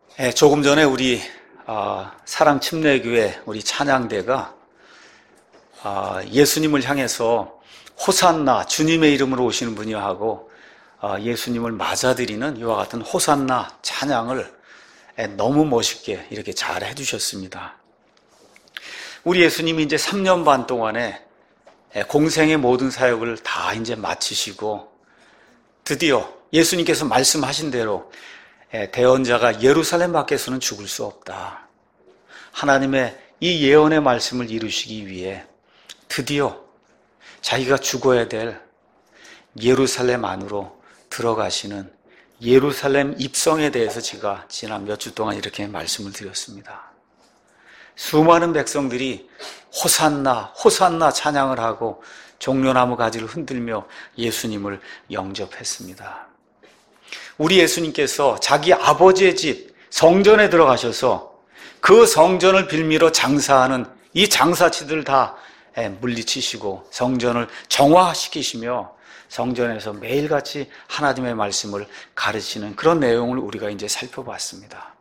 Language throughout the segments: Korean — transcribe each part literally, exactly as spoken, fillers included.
네, 조금 전에 우리 어, 사랑침례교회 우리 찬양대가 어, 예수님을 향해서 호산나 주님의 이름으로 오시는 분이여 하고 어, 예수님을 맞아들이는 이와 같은 호산나 찬양을 에, 너무 멋있게 이렇게 잘 해주셨습니다. 우리 예수님이 이제 삼 년 반 동안에 에, 공생의 모든 사역을 다 이제 마치시고 드디어 예수님께서 말씀하신 대로 대언자가 예루살렘 밖에서는 죽을 수 없다. 하나님의 이 예언의 말씀을 이루시기 위해 드디어 자기가 죽어야 될 예루살렘 안으로 들어가시는 예루살렘 입성에 대해서 제가 지난 몇 주 동안 이렇게 말씀을 드렸습니다. 수많은 백성들이 호산나 호산나 찬양을 하고 종려나무 가지를 흔들며 예수님을 영접했습니다. 우리 예수님께서 자기 아버지의 집 성전에 들어가셔서 그 성전을 빌미로 장사하는 이 장사치들 다 물리치시고 성전을 정화시키시며 성전에서 매일같이 하나님의 말씀을 가르치는 그런 내용을 우리가 이제 살펴봤습니다.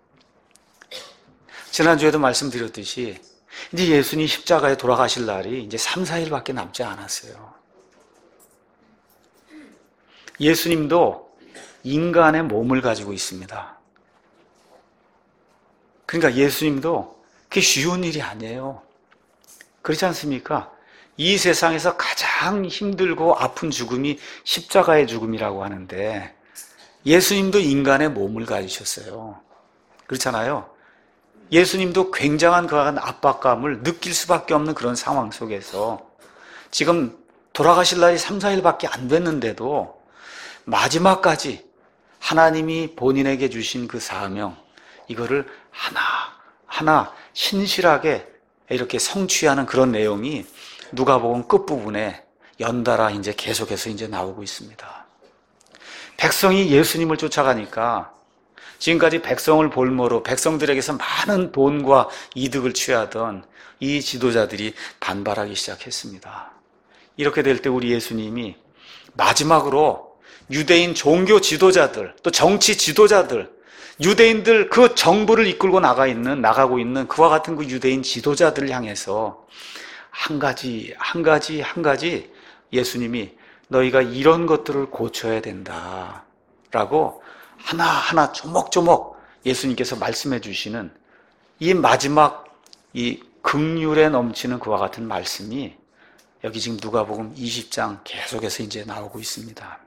지난주에도 말씀드렸듯이 이제 예수님 십자가에 돌아가실 날이 이제 삼, 사일밖에 남지 않았어요. 예수님도 인간의 몸을 가지고 있습니다. 그러니까 예수님도 그게 쉬운 일이 아니에요. 그렇지 않습니까? 이 세상에서 가장 힘들고 아픈 죽음이 십자가의 죽음이라고 하는데 예수님도 인간의 몸을 가지셨어요. 그렇잖아요. 예수님도 굉장한 그한 압박감을 느낄 수밖에 없는 그런 상황 속에서 지금 돌아가실 날이 삼, 사일밖에 안 됐는데도 마지막까지 하나님이 본인에게 주신 그 사명, 이거를 하나하나 신실하게 이렇게 성취하는 그런 내용이 누가복음 끝부분에 연달아 이제 계속해서 이제 나오고 있습니다. 백성이 예수님을 쫓아가니까 지금까지 백성을 볼모로 백성들에게서 많은 돈과 이득을 취하던 이 지도자들이 반발하기 시작했습니다. 이렇게 될 때 우리 예수님이 마지막으로 유대인 종교 지도자들, 또 정치 지도자들, 유대인들 그 정부를 이끌고 나가 있는, 나가고 있는 그와 같은 그 유대인 지도자들을 향해서 한 가지, 한 가지, 한 가지 예수님이 너희가 이런 것들을 고쳐야 된다. 라고 하나하나 조목조목 예수님께서 말씀해 주시는 이 마지막 이 긍휼에 넘치는 그와 같은 말씀이 여기 지금 누가복음 이십 장 계속해서 이제 나오고 있습니다.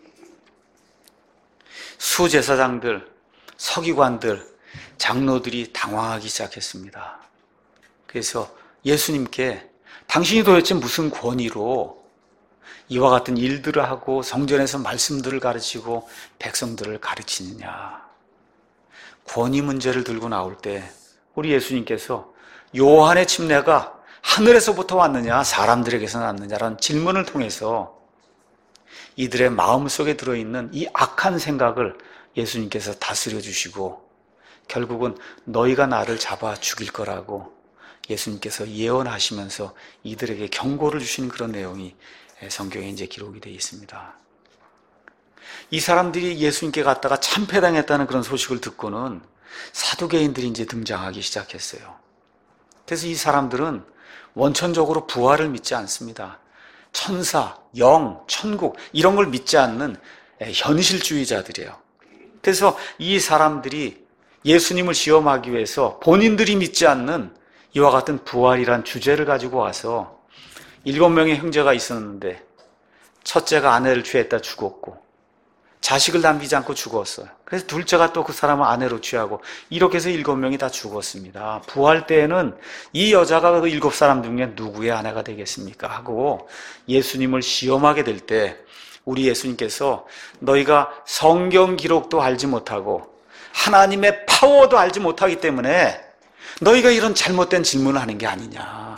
수제사장들, 서기관들, 장로들이 당황하기 시작했습니다. 그래서 예수님께 당신이 도대체 무슨 권위로 이와 같은 일들을 하고 성전에서 말씀들을 가르치고 백성들을 가르치느냐. 권위 문제를 들고 나올 때 우리 예수님께서 요한의 침례가 하늘에서부터 왔느냐 사람들에게서 났느냐라는 질문을 통해서 이들의 마음속에 들어있는 이 악한 생각을 예수님께서 다스려 주시고 결국은 너희가 나를 잡아 죽일 거라고 예수님께서 예언하시면서 이들에게 경고를 주신 그런 내용이 성경에 이제 기록이 되어 있습니다. 이 사람들이 예수님께 갔다가 참패당했다는 그런 소식을 듣고는 사두개인들이 이제 등장하기 시작했어요. 그래서 이 사람들은 원천적으로 부활을 믿지 않습니다. 천사, 영, 천국 이런 걸 믿지 않는 현실주의자들이에요. 그래서 이 사람들이 예수님을 시험하기 위해서 본인들이 믿지 않는 이와 같은 부활이란 주제를 가지고 와서 일곱 명의 형제가 있었는데 첫째가 아내를 취했다 죽었고 자식을 남기지 않고 죽었어요. 그래서 둘째가 또 그 사람을 아내로 취하고 이렇게 해서 일곱 명이 다 죽었습니다. 부활 때에는 이 여자가 그 일곱 사람 중에 누구의 아내가 되겠습니까? 하고 예수님을 시험하게 될 때 우리 예수님께서 너희가 성경 기록도 알지 못하고 하나님의 파워도 알지 못하기 때문에 너희가 이런 잘못된 질문을 하는 게 아니냐.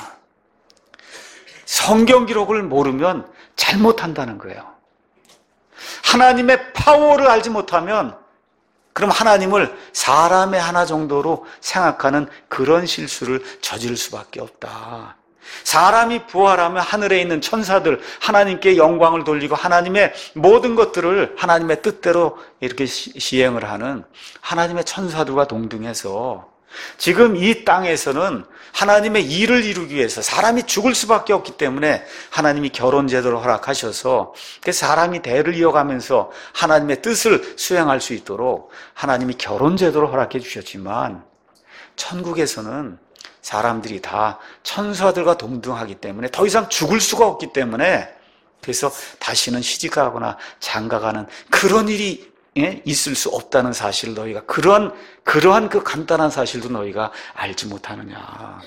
성경 기록을 모르면 잘못한다는 거예요. 하나님의 파워를 알지 못하면 그럼 하나님을 사람의 하나 정도로 생각하는 그런 실수를 저지를 수밖에 없다. 사람이 부활하면 하늘에 있는 천사들, 하나님께 영광을 돌리고 하나님의 모든 것들을 하나님의 뜻대로 이렇게 시행을 하는 하나님의 천사들과 동등해서 지금 이 땅에서는 하나님의 일을 이루기 위해서 사람이 죽을 수밖에 없기 때문에 하나님이 결혼 제도를 허락하셔서 사람이 대를 이어가면서 하나님의 뜻을 수행할 수 있도록 하나님이 결혼 제도를 허락해 주셨지만 천국에서는 사람들이 다 천사들과 동등하기 때문에 더 이상 죽을 수가 없기 때문에 그래서 다시는 시집가거나 장가가는 그런 일이 있을 수 없다는 사실을 너희가 그런 그러한 그 간단한 사실도 너희가 알지 못하느냐.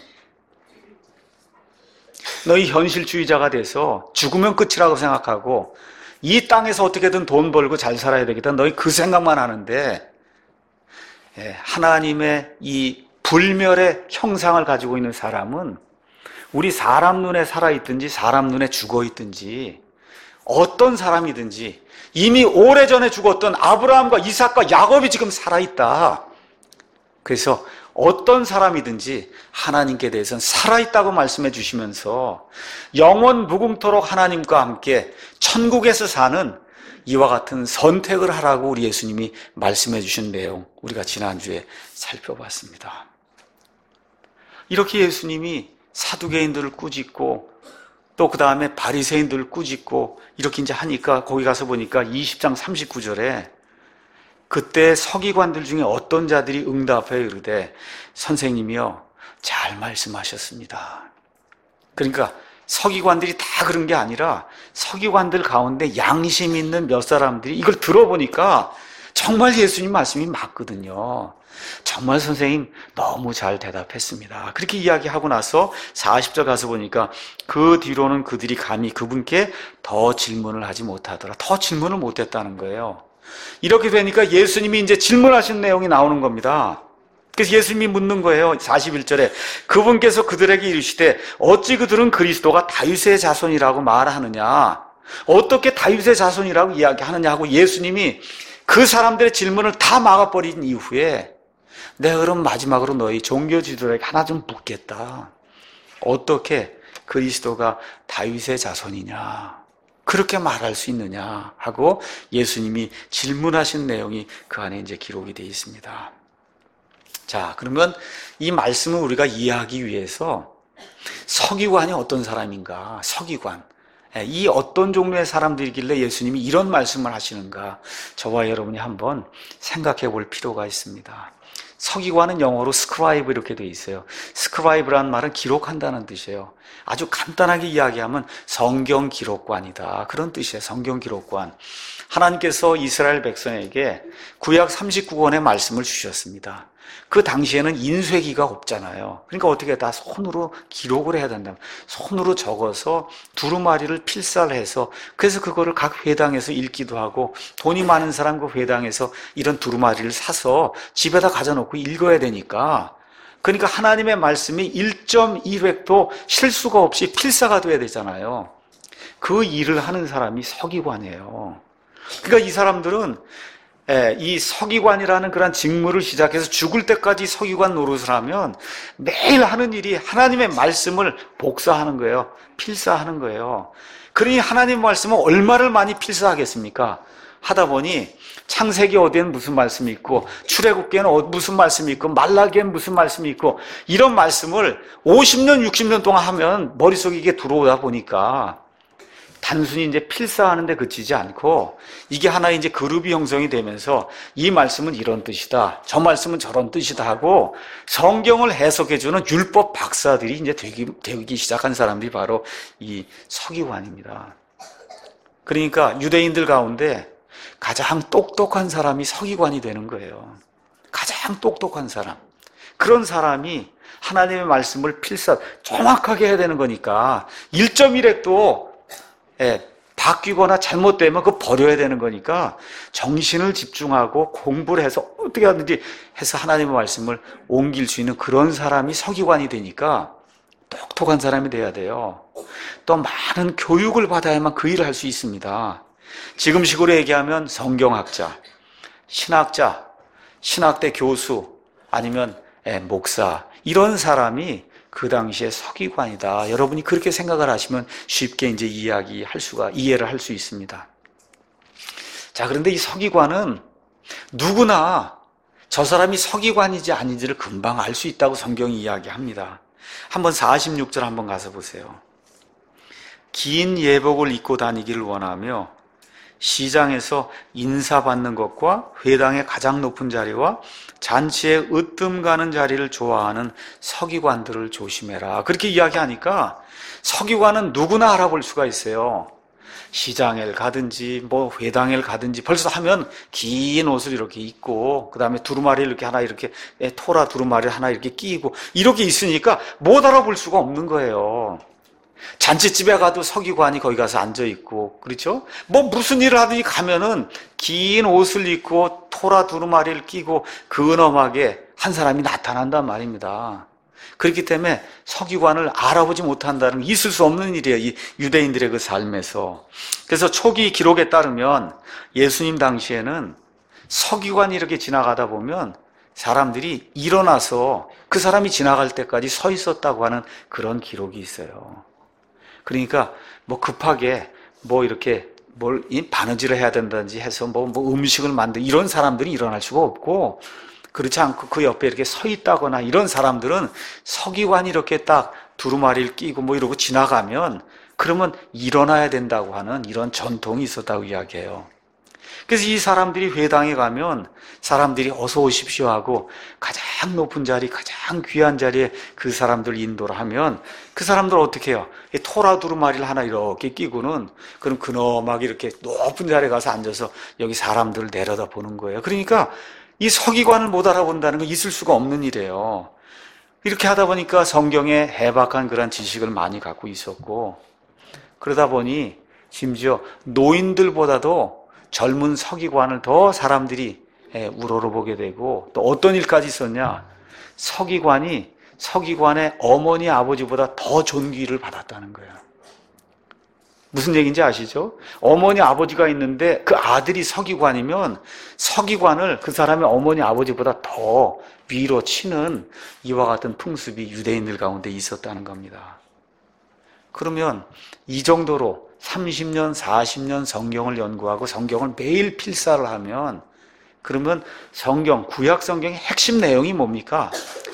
너희 현실주의자가 돼서 죽으면 끝이라고 생각하고 이 땅에서 어떻게든 돈 벌고 잘 살아야 되겠다. 너희 그 생각만 하는데 하나님의 이 불멸의 형상을 가지고 있는 사람은 우리 사람 눈에 살아있든지 사람 눈에 죽어있든지 어떤 사람이든지 이미 오래전에 죽었던 아브라함과 이삭과 야곱이 지금 살아있다. 그래서 어떤 사람이든지 하나님께 대해서는 살아있다고 말씀해 주시면서 영원 무궁토록 하나님과 함께 천국에서 사는 이와 같은 선택을 하라고 우리 예수님이 말씀해 주신 내용 우리가 지난주에 살펴봤습니다. 이렇게 예수님이 사두개인들을 꾸짖고 또 그 다음에 바리새인들을 꾸짖고 이렇게 이제 하니까 거기 가서 보니까 이십 장 삼십구 절에 그때 서기관들 중에 어떤 자들이 응답하여 이르되 선생님이여 잘 말씀하셨습니다. 그러니까 서기관들이 다 그런 게 아니라 서기관들 가운데 양심 있는 몇 사람들이 이걸 들어보니까 정말 예수님 말씀이 맞거든요. 정말 선생님 너무 잘 대답했습니다. 그렇게 이야기하고 나서 사십 절 가서 보니까 그 뒤로는 그들이 감히 그분께 더 질문을 하지 못하더라. 더 질문을 못했다는 거예요. 이렇게 되니까 예수님이 이제 질문하신 내용이 나오는 겁니다. 그래서 예수님이 묻는 거예요. 사십일 절에 그분께서 그들에게 이르시되 어찌 그들은 그리스도가 다윗의 자손이라고 말하느냐, 어떻게 다윗의 자손이라고 이야기하느냐 하고 예수님이 그 사람들의 질문을 다 막아버린 이후에 내가 그럼 마지막으로 너희 종교 지도자에게 하나 좀 묻겠다. 어떻게 그리스도가 다윗의 자손이냐, 그렇게 말할 수 있느냐 하고 예수님이 질문하신 내용이 그 안에 이제 기록이 되어 있습니다. 자, 그러면 이 말씀을 우리가 이해하기 위해서 서기관이 어떤 사람인가, 서기관, 이 어떤 종류의 사람들이길래 예수님이 이런 말씀을 하시는가, 저와 여러분이 한번 생각해 볼 필요가 있습니다. 서기관은 영어로 스크라이브 이렇게 되어 있어요. 스크라이브라는 말은 기록한다는 뜻이에요. 아주 간단하게 이야기하면 성경 기록관이다, 그런 뜻이에요. 성경 기록관. 하나님께서 이스라엘 백성에게 구약 삼십구 권의 말씀을 주셨습니다. 그 당시에는 인쇄기가 없잖아요. 그러니까 어떻게 다 손으로 기록을 해야 된다. 손으로 적어서 두루마리를 필사를 해서 그래서 그거를 각 회당에서 읽기도 하고 돈이 많은 사람 그 회당에서 이런 두루마리를 사서 집에다 가져놓고 읽어야 되니까, 그러니까 하나님의 말씀이 일 점 일 획도 실수가 없이 필사가 돼야 되잖아요. 그 일을 하는 사람이 서기관이에요. 그러니까 이 사람들은 이 서기관이라는 그런 직무를 시작해서 죽을 때까지 서기관 노릇을 하면 매일 하는 일이 하나님의 말씀을 복사하는 거예요. 필사하는 거예요. 그러니 하나님의 말씀은 얼마를 많이 필사하겠습니까? 하다 보니 창세기 어디에는 무슨 말씀이 있고 출애굽기에는 무슨 말씀이 있고 말라기에는 무슨 말씀이 있고 이런 말씀을 오십 년, 육십 년 동안 하면 머릿속에 이게 들어오다 보니까 단순히 이제 필사하는데 그치지 않고 이게 하나의 이제 그룹이 형성이 되면서 이 말씀은 이런 뜻이다, 저 말씀은 저런 뜻이다 하고 성경을 해석해주는 율법 박사들이 이제 되기, 되기 시작한 사람들이 바로 이 서기관입니다. 그러니까 유대인들 가운데 가장 똑똑한 사람이 서기관이 되는 거예요. 가장 똑똑한 사람. 그런 사람이 하나님의 말씀을 필사, 정확하게 해야 되는 거니까 일 점 일 획도 예, 바뀌거나 잘못되면 그거 버려야 되는 거니까 정신을 집중하고 공부를 해서 어떻게 하든지 해서 하나님의 말씀을 옮길 수 있는 그런 사람이 서기관이 되니까 똑똑한 사람이 돼야 돼요. 또 많은 교육을 받아야만 그 일을 할 수 있습니다. 지금식으로 얘기하면 성경학자, 신학자, 신학대 교수, 아니면 목사, 이런 사람이 그 당시에 서기관이다. 여러분이 그렇게 생각을 하시면 쉽게 이제 이야기할 수가, 이해를 할 수 있습니다. 자, 그런데 이 서기관은 누구나 저 사람이 서기관이지 아닌지를 금방 알 수 있다고 성경이 이야기합니다. 한번 사십육 절 한번 가서 보세요. 긴 예복을 입고 다니기를 원하며 시장에서 인사받는 것과 회당의 가장 높은 자리와 잔치에 으뜸 가는 자리를 좋아하는 서기관들을 조심해라. 그렇게 이야기하니까 서기관은 누구나 알아볼 수가 있어요. 시장에 가든지 뭐 회당에 가든지 벌써 하면 긴 옷을 이렇게 입고 그 다음에 두루마리를 이렇게 하나 이렇게 토라 두루마리를 하나 이렇게 끼고 이렇게 있으니까 못 알아볼 수가 없는 거예요. 잔치집에 가도 서기관이 거기 가서 앉아있고, 그렇죠? 뭐 무슨 일을 하든지 가면은 긴 옷을 입고 토라 두루마리를 끼고 근엄하게 한 사람이 나타난단 말입니다. 그렇기 때문에 서기관을 알아보지 못한다는 건 있을 수 없는 일이에요. 이 유대인들의 그 삶에서. 그래서 초기 기록에 따르면 예수님 당시에는 서기관이 이렇게 지나가다 보면 사람들이 일어나서 그 사람이 지나갈 때까지 서 있었다고 하는 그런 기록이 있어요. 그러니까 뭐 급하게 뭐 이렇게 뭘 바느질을 해야 된다든지 해서 뭐, 뭐 음식을 만들 이런 사람들이 일어날 수가 없고, 그렇지 않고 그 옆에 이렇게 서 있다거나 이런 사람들은 서기관이 이렇게 딱 두루마리를 끼고 뭐 이러고 지나가면 그러면 일어나야 된다고 하는 이런 전통이 있었다고 이야기해요. 그래서 이 사람들이 회당에 가면 사람들이 어서 오십시오 하고 가장 높은 자리, 가장 귀한 자리에 그 사람들 인도를 하면 그 사람들 어떻게 해요? 토라 두루마리를 하나 이렇게 끼고는 그럼 근엄하게 이렇게 높은 자리에 가서 앉아서 여기 사람들을 내려다 보는 거예요. 그러니까 이 서기관을 못 알아본다는 건 있을 수가 없는 일이에요. 이렇게 하다 보니까 성경에 해박한 그런 지식을 많이 갖고 있었고, 그러다 보니 심지어 노인들보다도 젊은 서기관을 더 사람들이 우러러보게 되고, 또 어떤 일까지 있었냐? 서기관이 서기관의 어머니 아버지보다 더 존귀를 받았다는 거예요. 무슨 얘기인지 아시죠? 어머니 아버지가 있는데 그 아들이 서기관이면 서기관을 그 사람의 어머니 아버지보다 더 위로 치는 이와 같은 풍습이 유대인들 가운데 있었다는 겁니다. 그러면 이 정도로 삼십 년, 사십 년 성경을 연구하고 성경을 매일 필사를 하면, 그러면 성경, 구약 성경의 핵심 내용이 뭡니까?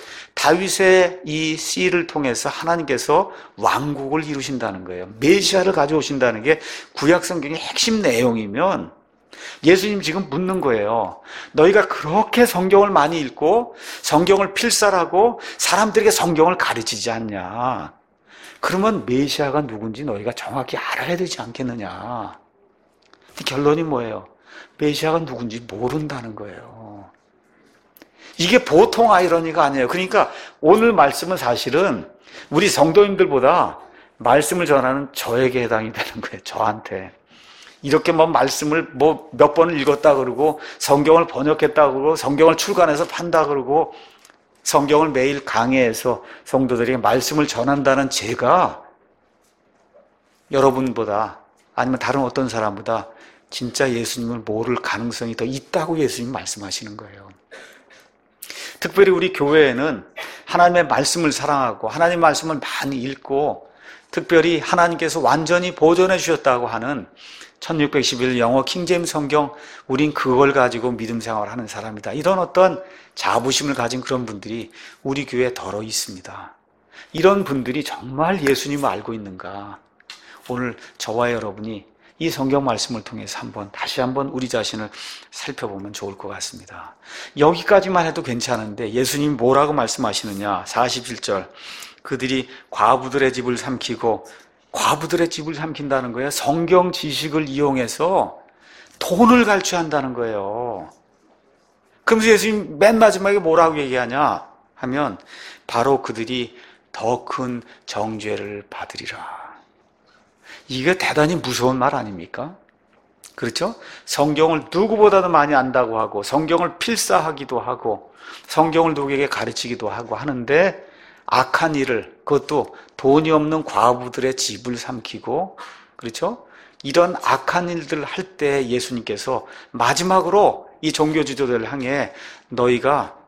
다윗의 이 씨를 통해서 하나님께서 왕국을 이루신다는 거예요. 메시아를 가져오신다는 게 구약 성경의 핵심 내용이면 예수님 지금 묻는 거예요. 너희가 그렇게 성경을 많이 읽고 성경을 필사하고 사람들에게 성경을 가르치지 않냐? 그러면 메시아가 누군지 너희가 정확히 알아야 되지 않겠느냐? 결론이 뭐예요? 메시아가 누군지 모른다는 거예요. 이게 보통 아이러니가 아니에요. 그러니까 오늘 말씀은 사실은 우리 성도님들보다 말씀을 전하는 저에게 해당이 되는 거예요. 저한테. 이렇게 뭐 말씀을 뭐 몇 번을 읽었다 그러고 성경을 번역했다 그러고 성경을 출간해서 판다 그러고 성경을 매일 강해해서 성도들에게 말씀을 전한다는 제가 여러분보다 아니면 다른 어떤 사람보다 진짜 예수님을 모를 가능성이 더 있다고 예수님 말씀하시는 거예요. 특별히 우리 교회에는 하나님의 말씀을 사랑하고 하나님의 말씀을 많이 읽고 특별히 하나님께서 완전히 보존해 주셨다고 하는 천육백십일 일 영어 킹제임스 성경, 우린 그걸 가지고 믿음 생활을 하는 사람이다. 이런 어떤 자부심을 가진 그런 분들이 우리 교회에 덜어 있습니다. 이런 분들이 정말 예수님을 알고 있는가? 오늘 저와 여러분이 이 성경 말씀을 통해서 한번 다시 한번 우리 자신을 살펴보면 좋을 것 같습니다. 여기까지만 해도 괜찮은데 예수님이 뭐라고 말씀하시느냐? 사십일 절, 그들이 과부들의 집을 삼키고, 과부들의 집을 삼킨다는 거예요. 성경 지식을 이용해서 돈을 갈취한다는 거예요. 그러면서 예수님 맨 마지막에 뭐라고 얘기하냐 하면 바로 그들이 더 큰 정죄를 받으리라. 이게 대단히 무서운 말 아닙니까? 그렇죠? 성경을 누구보다도 많이 안다고 하고 성경을 필사하기도 하고 성경을 누구에게 가르치기도 하고 하는데 악한 일을, 그것도 돈이 없는 과부들의 집을 삼키고, 그렇죠? 이런 악한 일들을 할 때 예수님께서 마지막으로 이 종교 지도자를 향해 너희가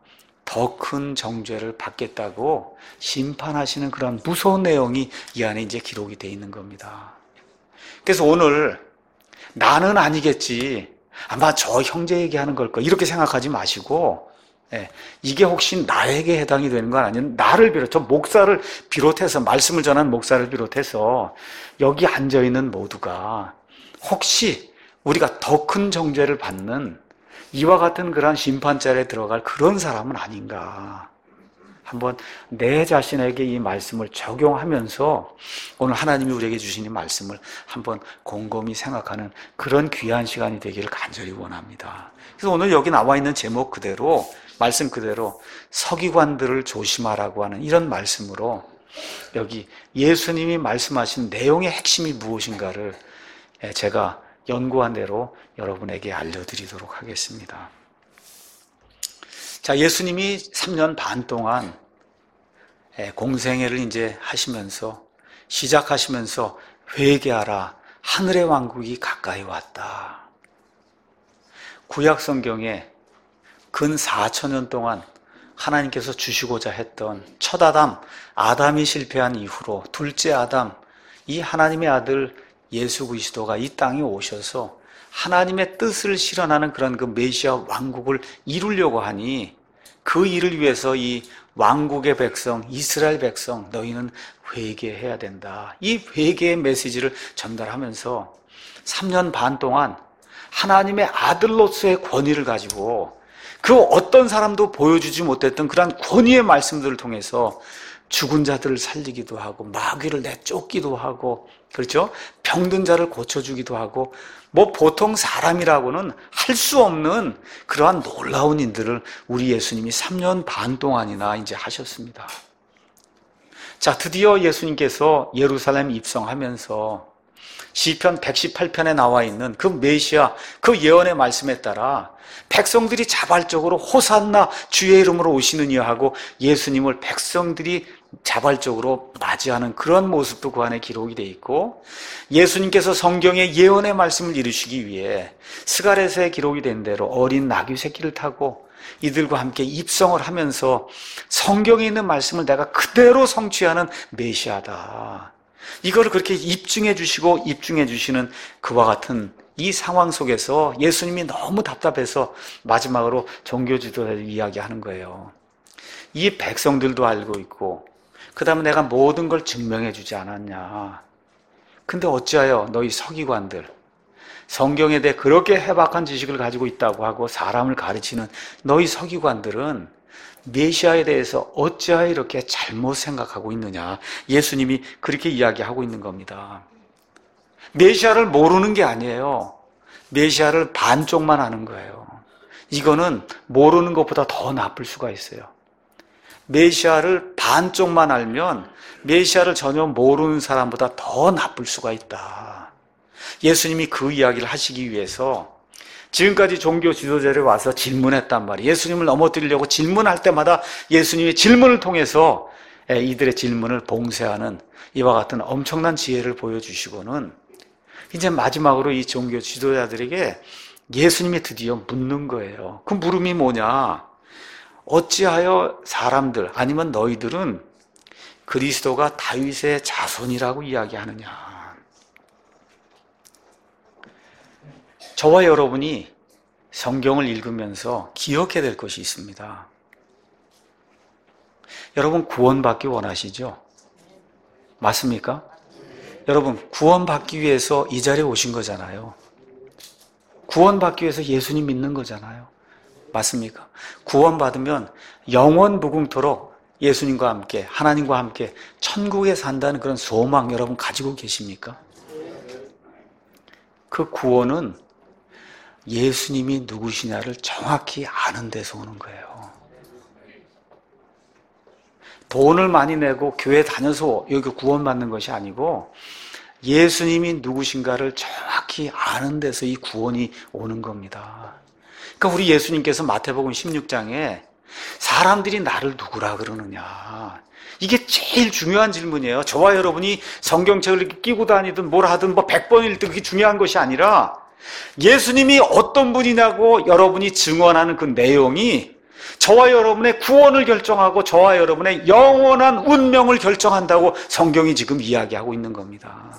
더 큰 정죄를 받겠다고 심판하시는 그런 무서운 내용이 이 안에 이제 기록이 되어 있는 겁니다. 그래서 오늘 나는 아니겠지, 아마 저 형제 얘기하는 걸 거, 이렇게 생각하지 마시고, 예, 이게 혹시 나에게 해당이 되는 건 아니면 나를 비롯, 저 목사를 비롯해서, 말씀을 전하는 목사를 비롯해서 여기 앉아있는 모두가 혹시 우리가 더 큰 정죄를 받는 이와 같은 그런 심판자리에 들어갈 그런 사람은 아닌가. 한번 내 자신에게 이 말씀을 적용하면서 오늘 하나님이 우리에게 주신 이 말씀을 한번 곰곰이 생각하는 그런 귀한 시간이 되기를 간절히 원합니다. 그래서 오늘 여기 나와 있는 제목 그대로, 말씀 그대로 서기관들을 조심하라고 하는 이런 말씀으로 여기 예수님이 말씀하신 내용의 핵심이 무엇인가를 제가 연구한 대로 여러분에게 알려드리도록 하겠습니다. 자, 예수님이 삼 년 반 동안 공생애를 이제 하시면서, 시작하시면서 회개하라, 하늘의 왕국이 가까이 왔다. 구약 성경에 근 사천 년 동안 하나님께서 주시고자 했던 첫 아담, 아담이 실패한 이후로 둘째 아담, 이 하나님의 아들 예수 그리스도가 이 땅에 오셔서 하나님의 뜻을 실현하는 그런 그 메시아 왕국을 이루려고 하니, 그 일을 위해서 이 왕국의 백성, 이스라엘 백성, 너희는 회개해야 된다. 이 회개의 메시지를 전달하면서 삼 년 반 동안 하나님의 아들로서의 권위를 가지고 그 어떤 사람도 보여주지 못했던 그러한 권위의 말씀들을 통해서 죽은 자들을 살리기도 하고, 마귀를 내쫓기도 하고, 그렇죠? 병든 자를 고쳐주기도 하고, 뭐 보통 사람이라고는 할 수 없는 그러한 놀라운 일들을 우리 예수님이 삼 년 반 동안이나 이제 하셨습니다. 자, 드디어 예수님께서 예루살렘 입성하면서 시편 백십팔 편에 나와 있는 그 메시아, 그 예언의 말씀에 따라 백성들이 자발적으로 호산나 주의 이름으로 오시는 이여 하고 예수님을 백성들이 자발적으로 맞이하는 그런 모습도 그 안에 기록이 되어 있고, 예수님께서 성경의 예언의 말씀을 이루시기 위해 스가랴서에 기록이 된 대로 어린 나귀 새끼를 타고 이들과 함께 입성을 하면서 성경에 있는 말씀을 내가 그대로 성취하는 메시아다, 이거를 그렇게 입증해 주시고 입증해 주시는 그와 같은 이 상황 속에서 예수님이 너무 답답해서 마지막으로 종교 지도자들 이야기하는 거예요. 이 백성들도 알고 있고 그 다음에 내가 모든 걸 증명해 주지 않았냐. 근데 어찌하여 너희 서기관들, 성경에 대해 그렇게 해박한 지식을 가지고 있다고 하고 사람을 가르치는 너희 서기관들은 메시아에 대해서 어찌하여 이렇게 잘못 생각하고 있느냐. 예수님이 그렇게 이야기하고 있는 겁니다. 메시아를 모르는 게 아니에요. 메시아를 반쪽만 아는 거예요. 이거는 모르는 것보다 더 나쁠 수가 있어요. 메시아를 반쪽만 알면 메시아를 전혀 모르는 사람보다 더 나쁠 수가 있다. 예수님이 그 이야기를 하시기 위해서 지금까지 종교 지도자들이 와서 질문했단 말이에요. 예수님을 넘어뜨리려고 질문할 때마다 예수님의 질문을 통해서 이들의 질문을 봉쇄하는 이와 같은 엄청난 지혜를 보여주시고는 이제 마지막으로 이 종교 지도자들에게 예수님이 드디어 묻는 거예요. 그 물음이 뭐냐? 어찌하여 사람들 아니면 너희들은 그리스도가 다윗의 자손이라고 이야기하느냐? 저와 여러분이 성경을 읽으면서 기억해야 될 것이 있습니다. 여러분 구원받기 원하시죠? 맞습니까? 여러분 구원받기 위해서 이 자리에 오신 거잖아요. 구원받기 위해서 예수님 믿는 거잖아요. 맞습니까? 구원받으면 영원 무궁토록 예수님과 함께, 하나님과 함께 천국에 산다는 그런 소망 여러분 가지고 계십니까? 그 구원은 예수님이 누구시냐를 정확히 아는 데서 오는 거예요. 돈을 많이 내고 교회 다녀서 여기 구원받는 것이 아니고 예수님이 누구신가를 정확히 아는 데서 이 구원이 오는 겁니다. 그러니까 우리 예수님께서 마태복음 십육 장에 사람들이 나를 누구라 그러느냐, 이게 제일 중요한 질문이에요. 저와 여러분이 성경책을 이렇게 끼고 다니든 뭘 하든 뭐 백 번 읽든 그게 중요한 것이 아니라 예수님이 어떤 분이냐고 여러분이 증언하는 그 내용이 저와 여러분의 구원을 결정하고 저와 여러분의 영원한 운명을 결정한다고 성경이 지금 이야기하고 있는 겁니다.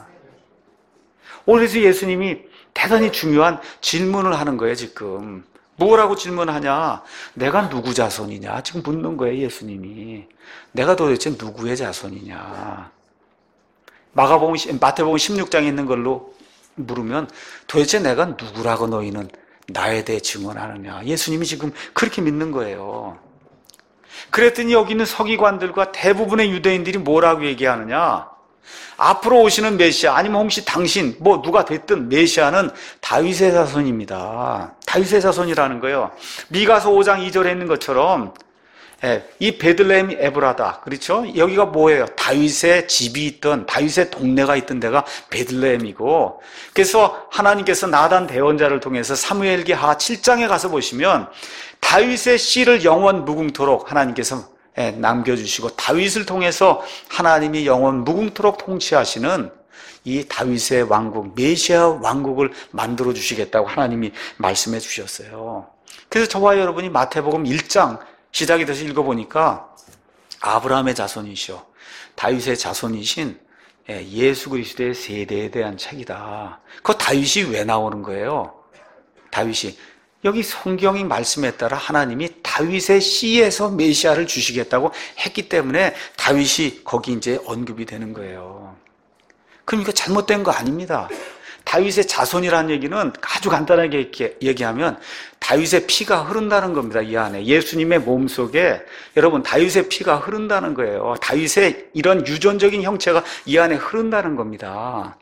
그래서 예수님이 대단히 중요한 질문을 하는 거예요, 지금. 뭐라고 질문하냐? 내가 누구 자손이냐? 지금 묻는 거예요, 예수님이. 내가 도대체 누구의 자손이냐? 마가복음, 마태복음 십육 장에 있는 걸로 물으면 도대체 내가 누구라고 너희는 나에 대해 증언하느냐? 예수님이 지금 그렇게 믿는 거예요. 그랬더니 여기 있는 서기관들과 대부분의 유대인들이 뭐라고 얘기하느냐? 앞으로 오시는 메시아, 아니면 혹시 당신, 뭐 누가 됐든 메시아는 다윗의 자손입니다. 다윗의 자손이라는 거예요. 미가서 오 장 이 절에 있는 것처럼 이 베들레헴이 에브라다. 그렇죠? 여기가 뭐예요? 다윗의 집이 있던, 다윗의 동네가 있던 데가 베들레헴이고, 그래서 하나님께서 나단 대언자를 통해서 사무엘기하 칠 장에 가서 보시면 다윗의 씨를 영원 무궁토록 하나님께서 남겨주시고, 다윗을 통해서 하나님이 영원 무궁토록 통치하시는 이 다윗의 왕국, 메시아 왕국을 만들어 주시겠다고 하나님이 말씀해 주셨어요. 그래서 저와 여러분이 마태복음 일 장 시작이 돼서 읽어보니까 아브라함의 자손이시오, 다윗의 자손이신 예수 그리스도의 세대에 대한 책이다. 그 다윗이 왜 나오는 거예요? 다윗이 여기 성경이 말씀에 따라 하나님이 다윗의 씨에서 메시아를 주시겠다고 했기 때문에 다윗이 거기 이제 언급이 되는 거예요. 그럼 이거 잘못된 거 아닙니다. 다윗의 자손이라는 얘기는 아주 간단하게 이렇게 얘기하면 다윗의 피가 흐른다는 겁니다. 이 안에 예수님의 몸속에 여러분 다윗의 피가 흐른다는 거예요. 다윗의 이런 유전적인 형체가 이 안에 흐른다는 겁니다.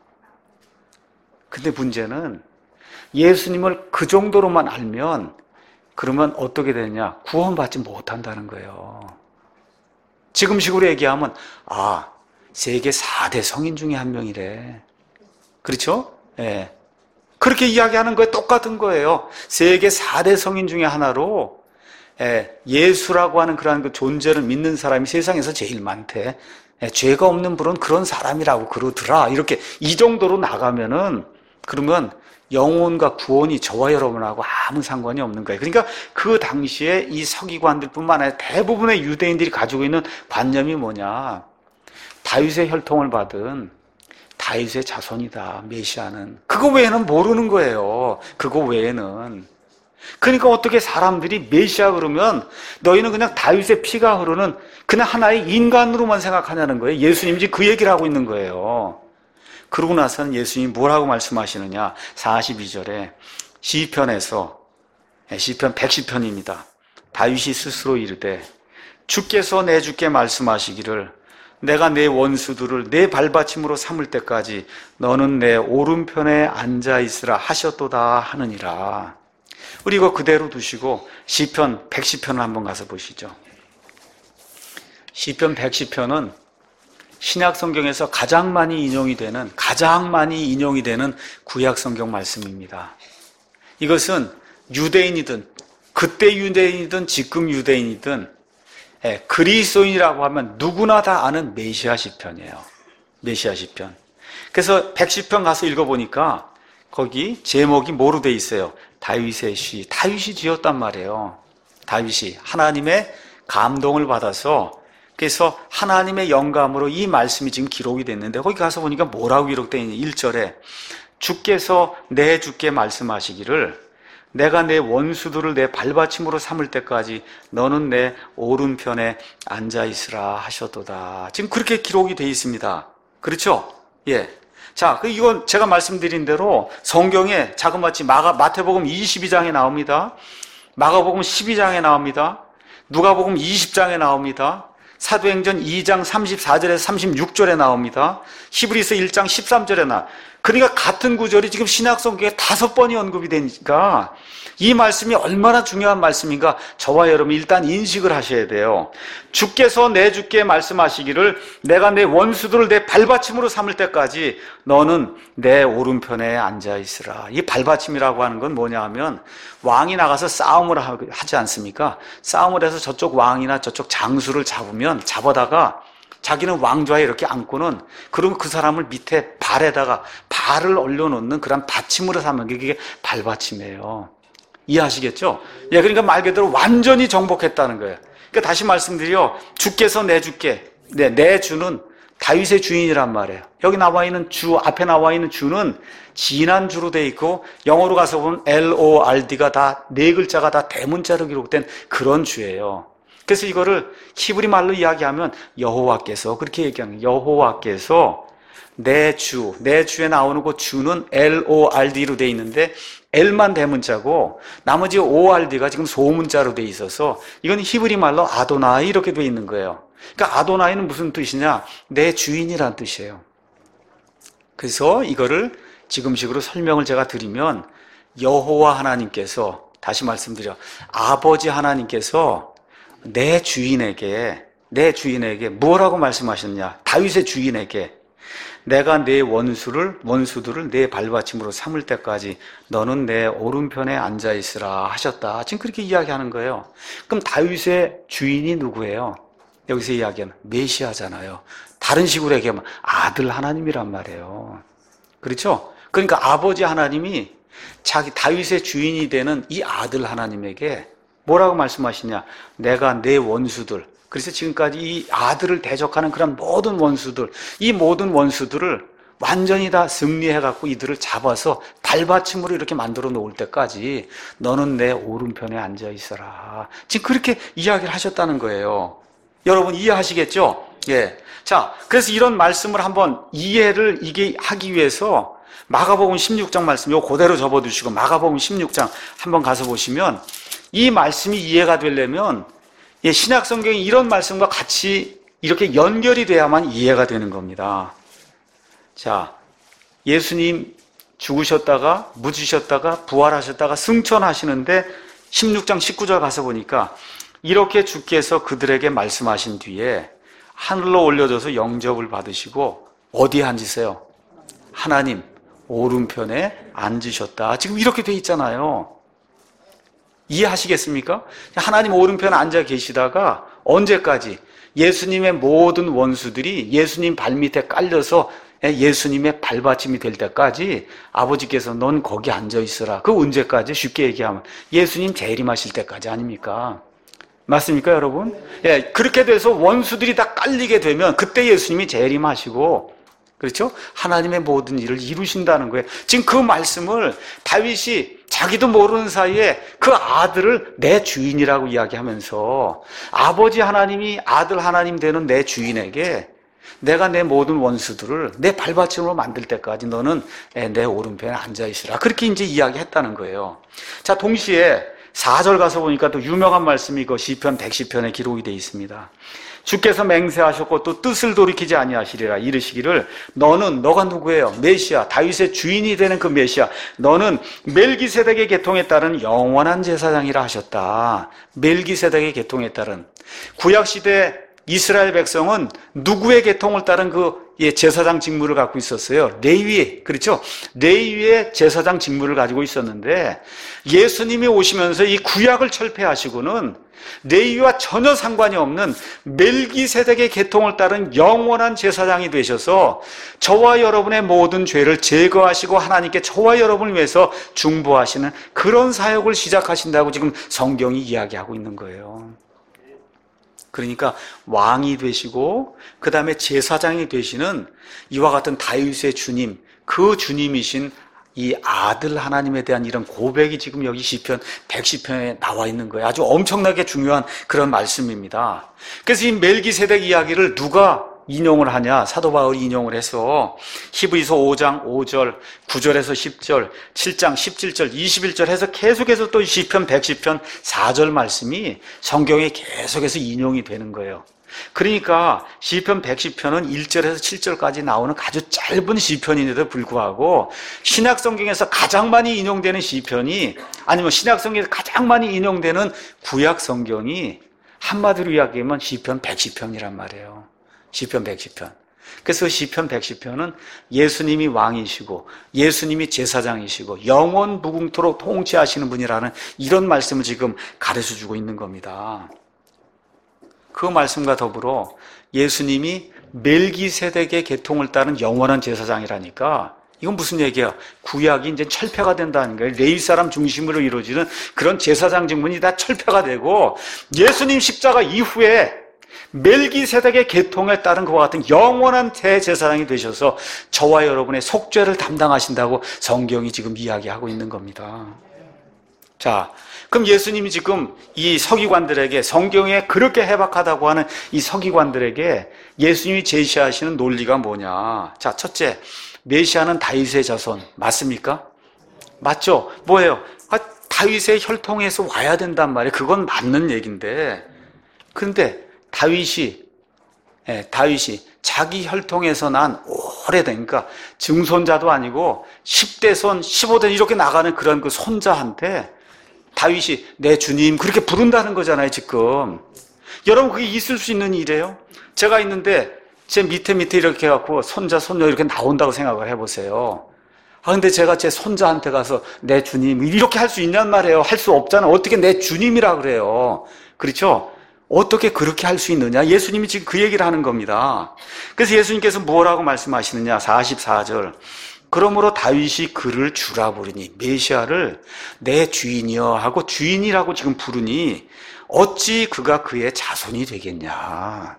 근데 문제는 예수님을 그 정도로만 알면 그러면 어떻게 되느냐? 구원받지 못한다는 거예요. 지금식으로 얘기하면 아, 세계 사 대 성인 중에 한 명이래. 그렇죠? 예. 그렇게 이야기하는 거에 똑같은 거예요. 세계 사 대 성인 중에 하나로 예, 예수라고 하는 그러한 그 존재를 믿는 사람이 세상에서 제일 많대. 예, 죄가 없는 분은 그런 사람이라고 그러더라. 이렇게 이 정도로 나가면은 그러면 영혼과 구원이 저와 여러분하고 아무 상관이 없는 거예요. 그러니까 그 당시에 이 서기관들뿐만 아니라 대부분의 유대인들이 가지고 있는 관념이 뭐냐? 다윗의 혈통을 받은 다윗의 자손이다, 메시아는. 그거 외에는 모르는 거예요. 그거 외에는. 그러니까 어떻게 사람들이 메시아 그러면 너희는 그냥 다윗의 피가 흐르는 그냥 하나의 인간으로만 생각하냐는 거예요. 예수님이 그 얘기를 하고 있는 거예요. 그러고 나서는 예수님이 뭐라고 말씀하시느냐? 사십이 절에 시편에서, 시편 백십 편입니다. 다윗이 스스로 이르되 주께서 내 주께 말씀하시기를 내가 내 원수들을 내 발받침으로 삼을 때까지 너는 내 오른편에 앉아있으라 하셨도다 하느니라. 우리 이거 그대로 두시고 시편 백십 편을 한번 가서 보시죠. 시편 백십 편은 신약 성경에서 가장 많이 인용이 되는, 가장 많이 인용이 되는 구약 성경 말씀입니다. 이것은 유대인이든, 그때 유대인이든, 지금 유대인이든, 예, 그리스도인이라고 하면 누구나 다 아는 메시아 시편이에요. 메시아 시편. 그래서 백십 편 가서 읽어보니까 거기 제목이 뭐로 돼 있어요? 다윗의 시. 다윗이 지었단 말이에요. 다윗이 하나님의 감동을 받아서, 그래서 하나님의 영감으로 이 말씀이 지금 기록이 됐는데 거기 가서 보니까 뭐라고 기록되어 있냐? 일 절에 주께서 내 주께 말씀하시기를 내가 내 원수들을 내 발받침으로 삼을 때까지 너는 내 오른편에 앉아있으라 하셨도다. 지금 그렇게 기록이 되어 있습니다. 그렇죠? 예. 자, 이건 제가 말씀드린 대로 성경에 자그마치 마가, 마태복음 이십이 장에 나옵니다. 마가복음 십이 장에 나옵니다. 누가복음 이십 장에 나옵니다. 사도행전 이 장 삼십사 절에서 삼십육 절에 나옵니다. 히브리서 일 장 십삼 절에 나. 그러니까 같은 구절이 지금 신약 성경에 다섯 번이 언급이 되니까 이 말씀이 얼마나 중요한 말씀인가 저와 여러분 일단 인식을 하셔야 돼요. 주께서 내 주께 말씀하시기를 내가 내 원수들을 내 발받침으로 삼을 때까지 너는 내 오른편에 앉아있으라. 이 발받침이라고 하는 건 뭐냐 하면 왕이 나가서 싸움을 하지 않습니까? 싸움을 해서 저쪽 왕이나 저쪽 장수를 잡으면 잡아다가 자기는 왕좌에 이렇게 앉고는 그러면 그 사람을 밑에 발에다가 발을 올려놓는 그런 받침으로 삼는 게 그게 발받침이에요. 이해하시겠죠? 예, 그러니까 말 그대로 완전히 정복했다는 거예요. 그러니까 다시 말씀드려, 주께서 내주께, 네, 내 주는 다윗의 주인이란 말이에요. 여기 나와 있는 주, 앞에 나와 있는 주는 진한 주로 돼 있고, 영어로 가서 보면 엘 오 알 디가 다, 네 글자가 다 대문자로 기록된 그런 주예요. 그래서 이거를 히브리 말로 이야기하면 여호와께서, 그렇게 얘기하는 거예요. 여호와께서 내 주, 내 주에 나오는 그 주는 엘 오 알 디로 돼 있는데, L만 대문자고 나머지 오 알 디가 지금 소문자로 돼 있어서 이건 히브리 말로 아도나이 이렇게 돼 있는 거예요. 그러니까 아도나이는 무슨 뜻이냐? 내 주인이란 뜻이에요. 그래서 이거를 지금식으로 설명을 제가 드리면 여호와 하나님께서, 다시 말씀드려, 아버지 하나님께서 내 주인에게, 내 주인에게 뭐라고 말씀하셨냐? 다윗의 주인에게 내가 내 원수를, 원수들을 내 발받침으로 삼을 때까지 너는 내 오른편에 앉아있으라 하셨다. 지금 그렇게 이야기하는 거예요. 그럼 다윗의 주인이 누구예요? 여기서 이야기하는 메시아잖아요. 다른 식으로 얘기하면 아들 하나님이란 말이에요. 그렇죠? 그러니까 아버지 하나님이 자기 다윗의 주인이 되는 이 아들 하나님에게 뭐라고 말씀하시냐? 내가 내 원수들, 그래서 지금까지 이 아들을 대적하는 그런 모든 원수들, 이 모든 원수들을 완전히 다 승리해갖고 이들을 잡아서 발받침으로 이렇게 만들어 놓을 때까지 너는 내 오른편에 앉아 있어라. 지금 그렇게 이야기를 하셨다는 거예요. 여러분 이해하시겠죠? 예. 자, 그래서 이런 말씀을 한번 이해를 이게 하기 위해서 마가복음 십육 장 말씀, 요 그대로 접어두시고 마가복음 십육 장 한번 가서 보시면 이 말씀이 이해가 되려면 예, 신약 성경이 이런 말씀과 같이 이렇게 연결이 돼야만 이해가 되는 겁니다. 자, 예수님 죽으셨다가 묻으셨다가 부활하셨다가 승천하시는데 십육 장 십구 절 가서 보니까 이렇게 주께서 그들에게 말씀하신 뒤에 하늘로 올려져서 영접을 받으시고 어디에 앉으세요? 하나님 오른편에 앉으셨다. 지금 이렇게 돼 있잖아요. 이해하시겠습니까? 하나님 오른편에 앉아 계시다가 언제까지? 예수님의 모든 원수들이 예수님 발밑에 깔려서 예수님의 발받침이 될 때까지 아버지께서 넌 거기 앉아 있어라. 그 언제까지? 쉽게 얘기하면 예수님 재림하실 때까지 아닙니까? 맞습니까, 여러분? 예, 그렇게 돼서 원수들이 다 깔리게 되면 그때 예수님이 재림하시고, 그렇죠? 하나님의 모든 일을 이루신다는 거예요. 지금 그 말씀을 다윗이 자기도 모르는 사이에 그 아들을 내 주인이라고 이야기하면서 아버지 하나님이 아들 하나님 되는 내 주인에게 내가 내 모든 원수들을 내 발받침으로 만들 때까지 너는 내 오른편에 앉아있으라. 그렇게 이제 이야기했다는 거예요. 자, 동시에 사 절 가서 보니까 또 유명한 말씀이 그 시편 백십 편에 기록이 되어 있습니다. 주께서 맹세하셨고 또 뜻을 돌이키지 아니하시리라 이르시기를 너는, 너가 누구예요? 메시아, 다윗의 주인이 되는 그 메시아, 너는 멜기세덱의 계통에 따른 영원한 제사장이라 하셨다. 멜기세덱의 계통에 따른, 구약시대 이스라엘 백성은 누구의 계통을 따른 그 제사장 직무를 갖고 있었어요? 레위의, 그렇죠? 레위의 제사장 직무를 가지고 있었는데 예수님이 오시면서 이 구약을 철폐하시고는 레위와 전혀 상관이 없는 멜기세덱의 계통을 따른 영원한 제사장이 되셔서 저와 여러분의 모든 죄를 제거하시고 하나님께 저와 여러분을 위해서 중보하시는 그런 사역을 시작하신다고 지금 성경이 이야기하고 있는 거예요. 그러니까 왕이 되시고 그 다음에 제사장이 되시는 이와 같은 다윗의 주님, 그 주님이신 이 아들 하나님에 대한 이런 고백이 지금 여기 시편 백십 편에 나와 있는 거예요. 아주 엄청나게 중요한 그런 말씀입니다. 그래서 이 멜기세덱 이야기를 누가 인용을 하냐? 사도 바울이 인용을 해서 히브리서 오 장 오 절, 구 절에서 십 절, 칠 장 십칠 절, 이십일 절 해서 계속해서 또 시편 백십 편 사 절 말씀이 성경에 계속해서 인용이 되는 거예요. 그러니까 시편 백십 편은 일 절에서 칠 절까지 나오는 아주 짧은 시편인데도 불구하고 신약 성경에서 가장 많이 인용되는 시편이, 아니면 신약 성경에서 가장 많이 인용되는 구약 성경이 한마디로 이야기하면 시편 백십 편이란 말이에요. 시편 백십 편. 그래서 시편 백십 편은 예수님이 왕이시고 예수님이 제사장이시고 영원 무궁토록 통치하시는 분이라는 이런 말씀을 지금 가르쳐주고 있는 겁니다. 그 말씀과 더불어 예수님이 멜기세덱의 계통을 따른 영원한 제사장이라니까 이건 무슨 얘기야? 구약이 이제 철폐가 된다는 거예요. 레위 사람 중심으로 이루어지는 그런 제사장 직분이 다 철폐가 되고, 예수님 십자가 이후에 멜기세덱의 계통에 따른 그와 같은 영원한 대제사장이 되셔서 저와 여러분의 속죄를 담당하신다고 성경이 지금 이야기하고 있는 겁니다. 자, 그럼 예수님이 지금 이 서기관들에게, 성경에 그렇게 해박하다고 하는 이 서기관들에게 예수님이 제시하시는 논리가 뭐냐? 자, 첫째, 메시아는 다윗의 자손 맞습니까? 맞죠? 뭐예요? 아, 다윗의 혈통에서 와야 된단 말이에요. 그건 맞는 얘기인데, 그런데 다윗이 예, 다윗이 자기 혈통에서 난 오래된, 그러니까 증손자도 아니고 십 대손, 십오 대 이렇게 나가는 그런 그 손자한테 다윗이 내 주님 그렇게 부른다는 거잖아요, 지금. 여러분, 그게 있을 수 있는 일이에요? 제가 있는데 제 밑에 밑에 이렇게 해갖고 손자, 손녀 이렇게 나온다고 생각을 해보세요. 아, 근데 제가 제 손자한테 가서 내 주님 이렇게 할 수 있냔 말이에요. 할 수 없잖아. 어떻게 내 주님이라 그래요? 그렇죠? 어떻게 그렇게 할 수 있느냐? 예수님이 지금 그 얘기를 하는 겁니다. 그래서 예수님께서 뭐라고 말씀하시느냐? 사십사 절. 그러므로 다윗이 그를 주라 부르니, 메시아를 내 주인이여 하고 주인이라고 지금 부르니 어찌 그가 그의 자손이 되겠냐?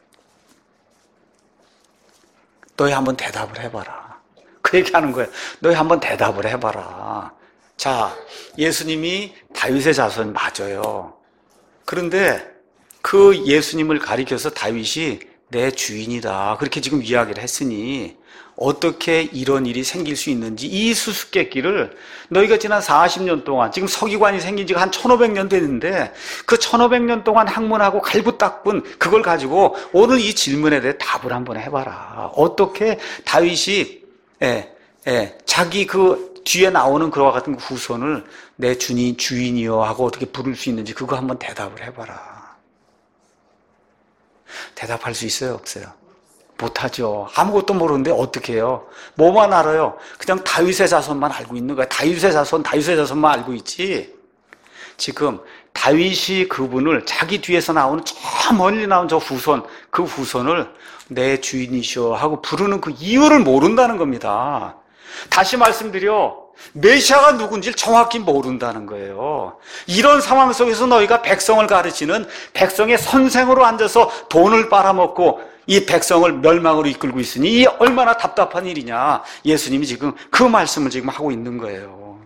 너희 한번 대답을 해봐라. 그 얘기하는 거예요. 너희 한번 대답을 해봐라. 자, 예수님이 다윗의 자손 맞아요. 그런데 그 예수님을 가리켜서 다윗이 내 주인이다, 그렇게 지금 이야기를 했으니 어떻게 이런 일이 생길 수 있는지, 이 수수께끼를 너희가 지난 사십 년 동안, 지금 서기관이 생긴 지가 한 천오백 년 됐는데 그 천오백 년 동안 학문하고 갈고 닦은 그걸 가지고 오늘 이 질문에 대해 답을 한번 해봐라. 어떻게 다윗이 예, 예, 자기 그 뒤에 나오는 그와 같은 후손을 내 주님, 주인이여 하고 어떻게 부를 수 있는지 그거 한번 대답을 해봐라. 대답할 수 있어요, 없어요? 못하죠. 아무것도 모르는데 어떻게 해요? 뭐만 알아요? 그냥 다윗의 자손만 알고 있는 거야. 다윗의 자손, 다윗의 자손만 알고 있지. 지금 다윗이 그분을, 자기 뒤에서 나오는 저 멀리 나온 저 후손, 그 후손을 내 주인이시여 하고 부르는 그 이유를 모른다는 겁니다. 다시 말씀드려, 메시아가 누군지 정확히 모른다는 거예요. 이런 상황 속에서 너희가 백성을 가르치는 백성의 선생으로 앉아서 돈을 빨아먹고 이 백성을 멸망으로 이끌고 있으니 이 얼마나 답답한 일이냐. 예수님이 지금 그 말씀을 지금 하고 있는 거예요.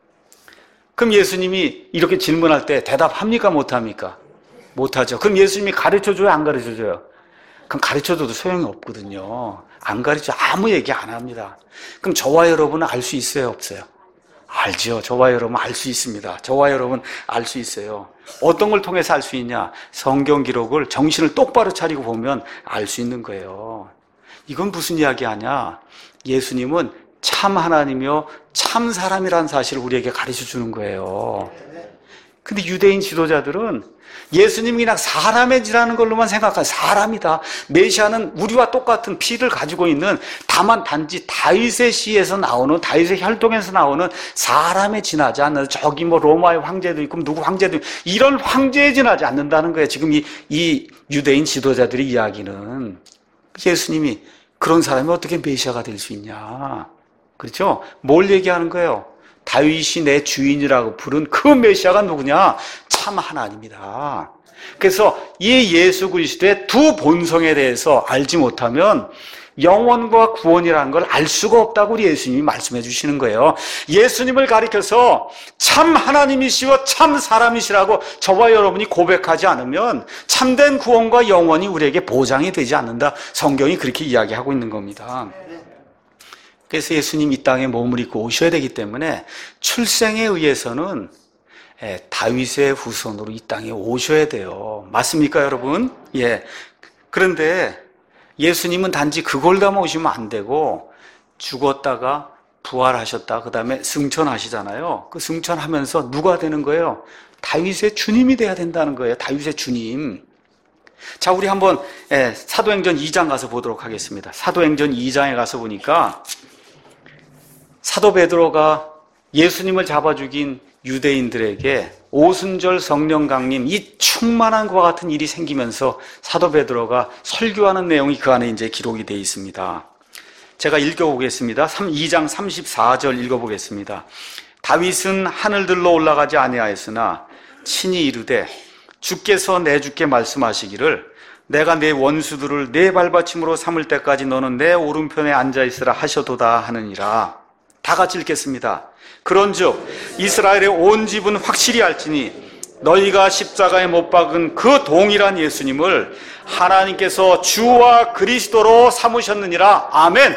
그럼 예수님이 이렇게 질문할 때 대답합니까, 못합니까? 못하죠. 그럼 예수님이 가르쳐줘요, 안 가르쳐줘요? 그럼 가르쳐줘도 소용이 없거든요. 안 가르쳐, 아무 얘기 안 합니다. 그럼 저와 여러분은 알 수 있어요, 없어요? 알죠. 저와 여러분 알 수 있습니다. 저와 여러분 알 수 있어요. 어떤 걸 통해서 알 수 있냐? 성경 기록을 정신을 똑바로 차리고 보면 알 수 있는 거예요. 이건 무슨 이야기 하냐? 예수님은 참 하나님이요 참 사람이라는 사실을 우리에게 가르쳐 주는 거예요. 근데 유대인 지도자들은 예수님이 그냥 사람의 지라는 걸로만 생각하는, 사람이다, 메시아는 우리와 똑같은 피를 가지고 있는, 다만 단지 다윗의 씨에서 나오는, 다윗의 혈통에서 나오는 사람에 지나지 않는, 저기 뭐 로마의 황제도 있고 누구 황제도 있고 이런 황제에 지나지 않는다는 거예요. 지금 이, 이 유대인 지도자들의 이야기는. 예수님이 그런 사람이 어떻게 메시아가 될 수 있냐? 그렇죠? 뭘 얘기하는 거예요? 다윗이 내 주인이라고 부른 그 메시아가 누구냐? 참 하나님이다. 그래서 이 예수 그리스도의 두 본성에 대해서 알지 못하면 영원과 구원이라는 걸 알 수가 없다고 우리 예수님이 말씀해 주시는 거예요. 예수님을 가리켜서 참 하나님이시고 참 사람이시라고 저와 여러분이 고백하지 않으면 참된 구원과 영원이 우리에게 보장이 되지 않는다. 성경이 그렇게 이야기하고 있는 겁니다. 그래서 예수님 이 땅에 몸을 입고 오셔야 되기 때문에 출생에 의해서는 다윗의 후손으로 이 땅에 오셔야 돼요. 맞습니까, 여러분? 예. 그런데 예수님은 단지 그걸 담아 오시면 안 되고 죽었다가 부활하셨다, 그 다음에 승천하시잖아요. 그 승천하면서 누가 되는 거예요? 다윗의 주님이 돼야 된다는 거예요. 다윗의 주님. 자, 우리 한번 사도행전 이 장 가서 보도록 하겠습니다. 사도행전 이 장에 가서 보니까 사도 베드로가 예수님을 잡아 죽인 유대인들에게 오순절 성령 강림, 이 충만한 것과 같은 일이 생기면서 사도 베드로가 설교하는 내용이 그 안에 이제 기록이 되어 있습니다. 제가 읽어보겠습니다. 이 장 삼십사 절 읽어보겠습니다. 다윗은 하늘들로 올라가지 아니하였으나 친히 이르되 주께서 내 주께 말씀하시기를 내가 내 원수들을 내 발받침으로 삼을 때까지 너는 내 오른편에 앉아있으라 하셔도다 하느니라. 다 같이 읽겠습니다. 그런즉 이스라엘의 온 집은 확실히 알지니 너희가 십자가에 못 박은 그 동일한 예수님을 하나님께서 주와 그리스도로 삼으셨느니라. 아멘.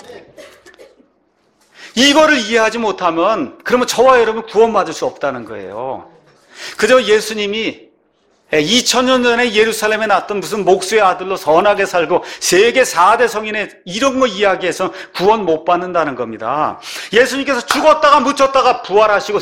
이거를 이해하지 못하면 그러면 저와 여러분 구원받을 수 없다는 거예요. 그저 예수님이 이천 년 전에 예루살렘에 났던 무슨 목수의 아들로 선하게 살고 세계 사 대 성인의 이런 거 이야기해서 구원 못 받는다는 겁니다. 예수님께서 죽었다가 묻혔다가 부활하시고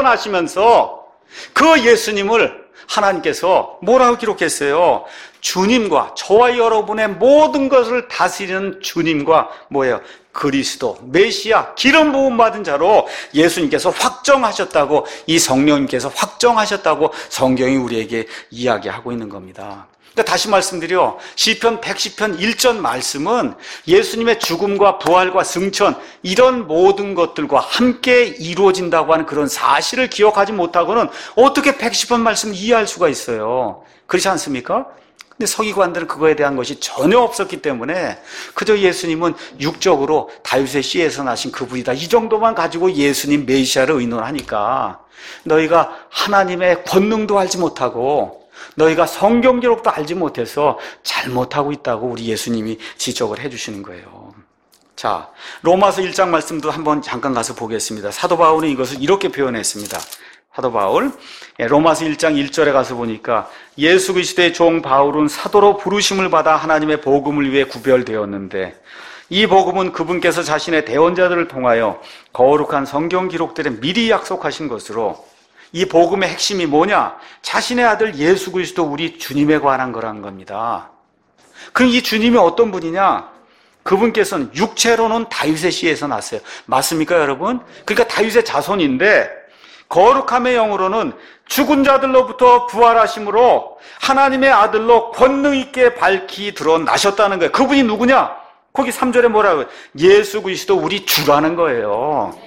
승천하시면서 그 예수님을 하나님께서 뭐라고 기록했어요? 주님과 저와 여러분의 모든 것을 다스리는 주님과 뭐예요? 그리스도, 메시아, 기름 부음 받은 자로 예수님께서 확정하셨다고, 이 성령님께서 확정하셨다고 성경이 우리에게 이야기하고 있는 겁니다. 그러니까 다시 말씀드려, 시편 백십 편 일 절 말씀은 예수님의 죽음과 부활과 승천, 이런 모든 것들과 함께 이루어진다고 하는 그런 사실을 기억하지 못하고는 어떻게 백십 편 말씀을 이해할 수가 있어요? 그렇지 않습니까? 근데 서기관들은 그거에 대한 것이 전혀 없었기 때문에 그저 예수님은 육적으로 다윗의 씨에서 나신 그분이다, 이 정도만 가지고 예수님 메시아를 의논하니까 너희가 하나님의 권능도 알지 못하고 너희가 성경 기록도 알지 못해서 잘못하고 있다고 우리 예수님이 지적을 해주시는 거예요. 자, 로마서 일 장 말씀도 한번 잠깐 가서 보겠습니다. 사도 바울은 이것을 이렇게 표현했습니다. 사도 바울, 로마서 일 장 일 절에 가서 보니까 예수 그리스도의 종 바울은 사도로 부르심을 받아 하나님의 복음을 위해 구별되었는데 이 복음은 그분께서 자신의 대언자들을 통하여 거룩한 성경 기록들에 미리 약속하신 것으로, 이 복음의 핵심이 뭐냐? 자신의 아들 예수 그리스도 우리 주님에 관한 거라는 겁니다. 그럼 이 주님이 어떤 분이냐? 그분께서는 육체로는 다윗의 씨에서 났어요. 맞습니까, 여러분? 그러니까 다윗의 자손인데 거룩함의 영으로는 죽은 자들로부터 부활하심으로 하나님의 아들로 권능 있게 밝히 드러나셨다는 거예요. 그분이 누구냐? 거기 삼 절에 뭐라고요? 예수 그리스도 우리 주라는 거예요.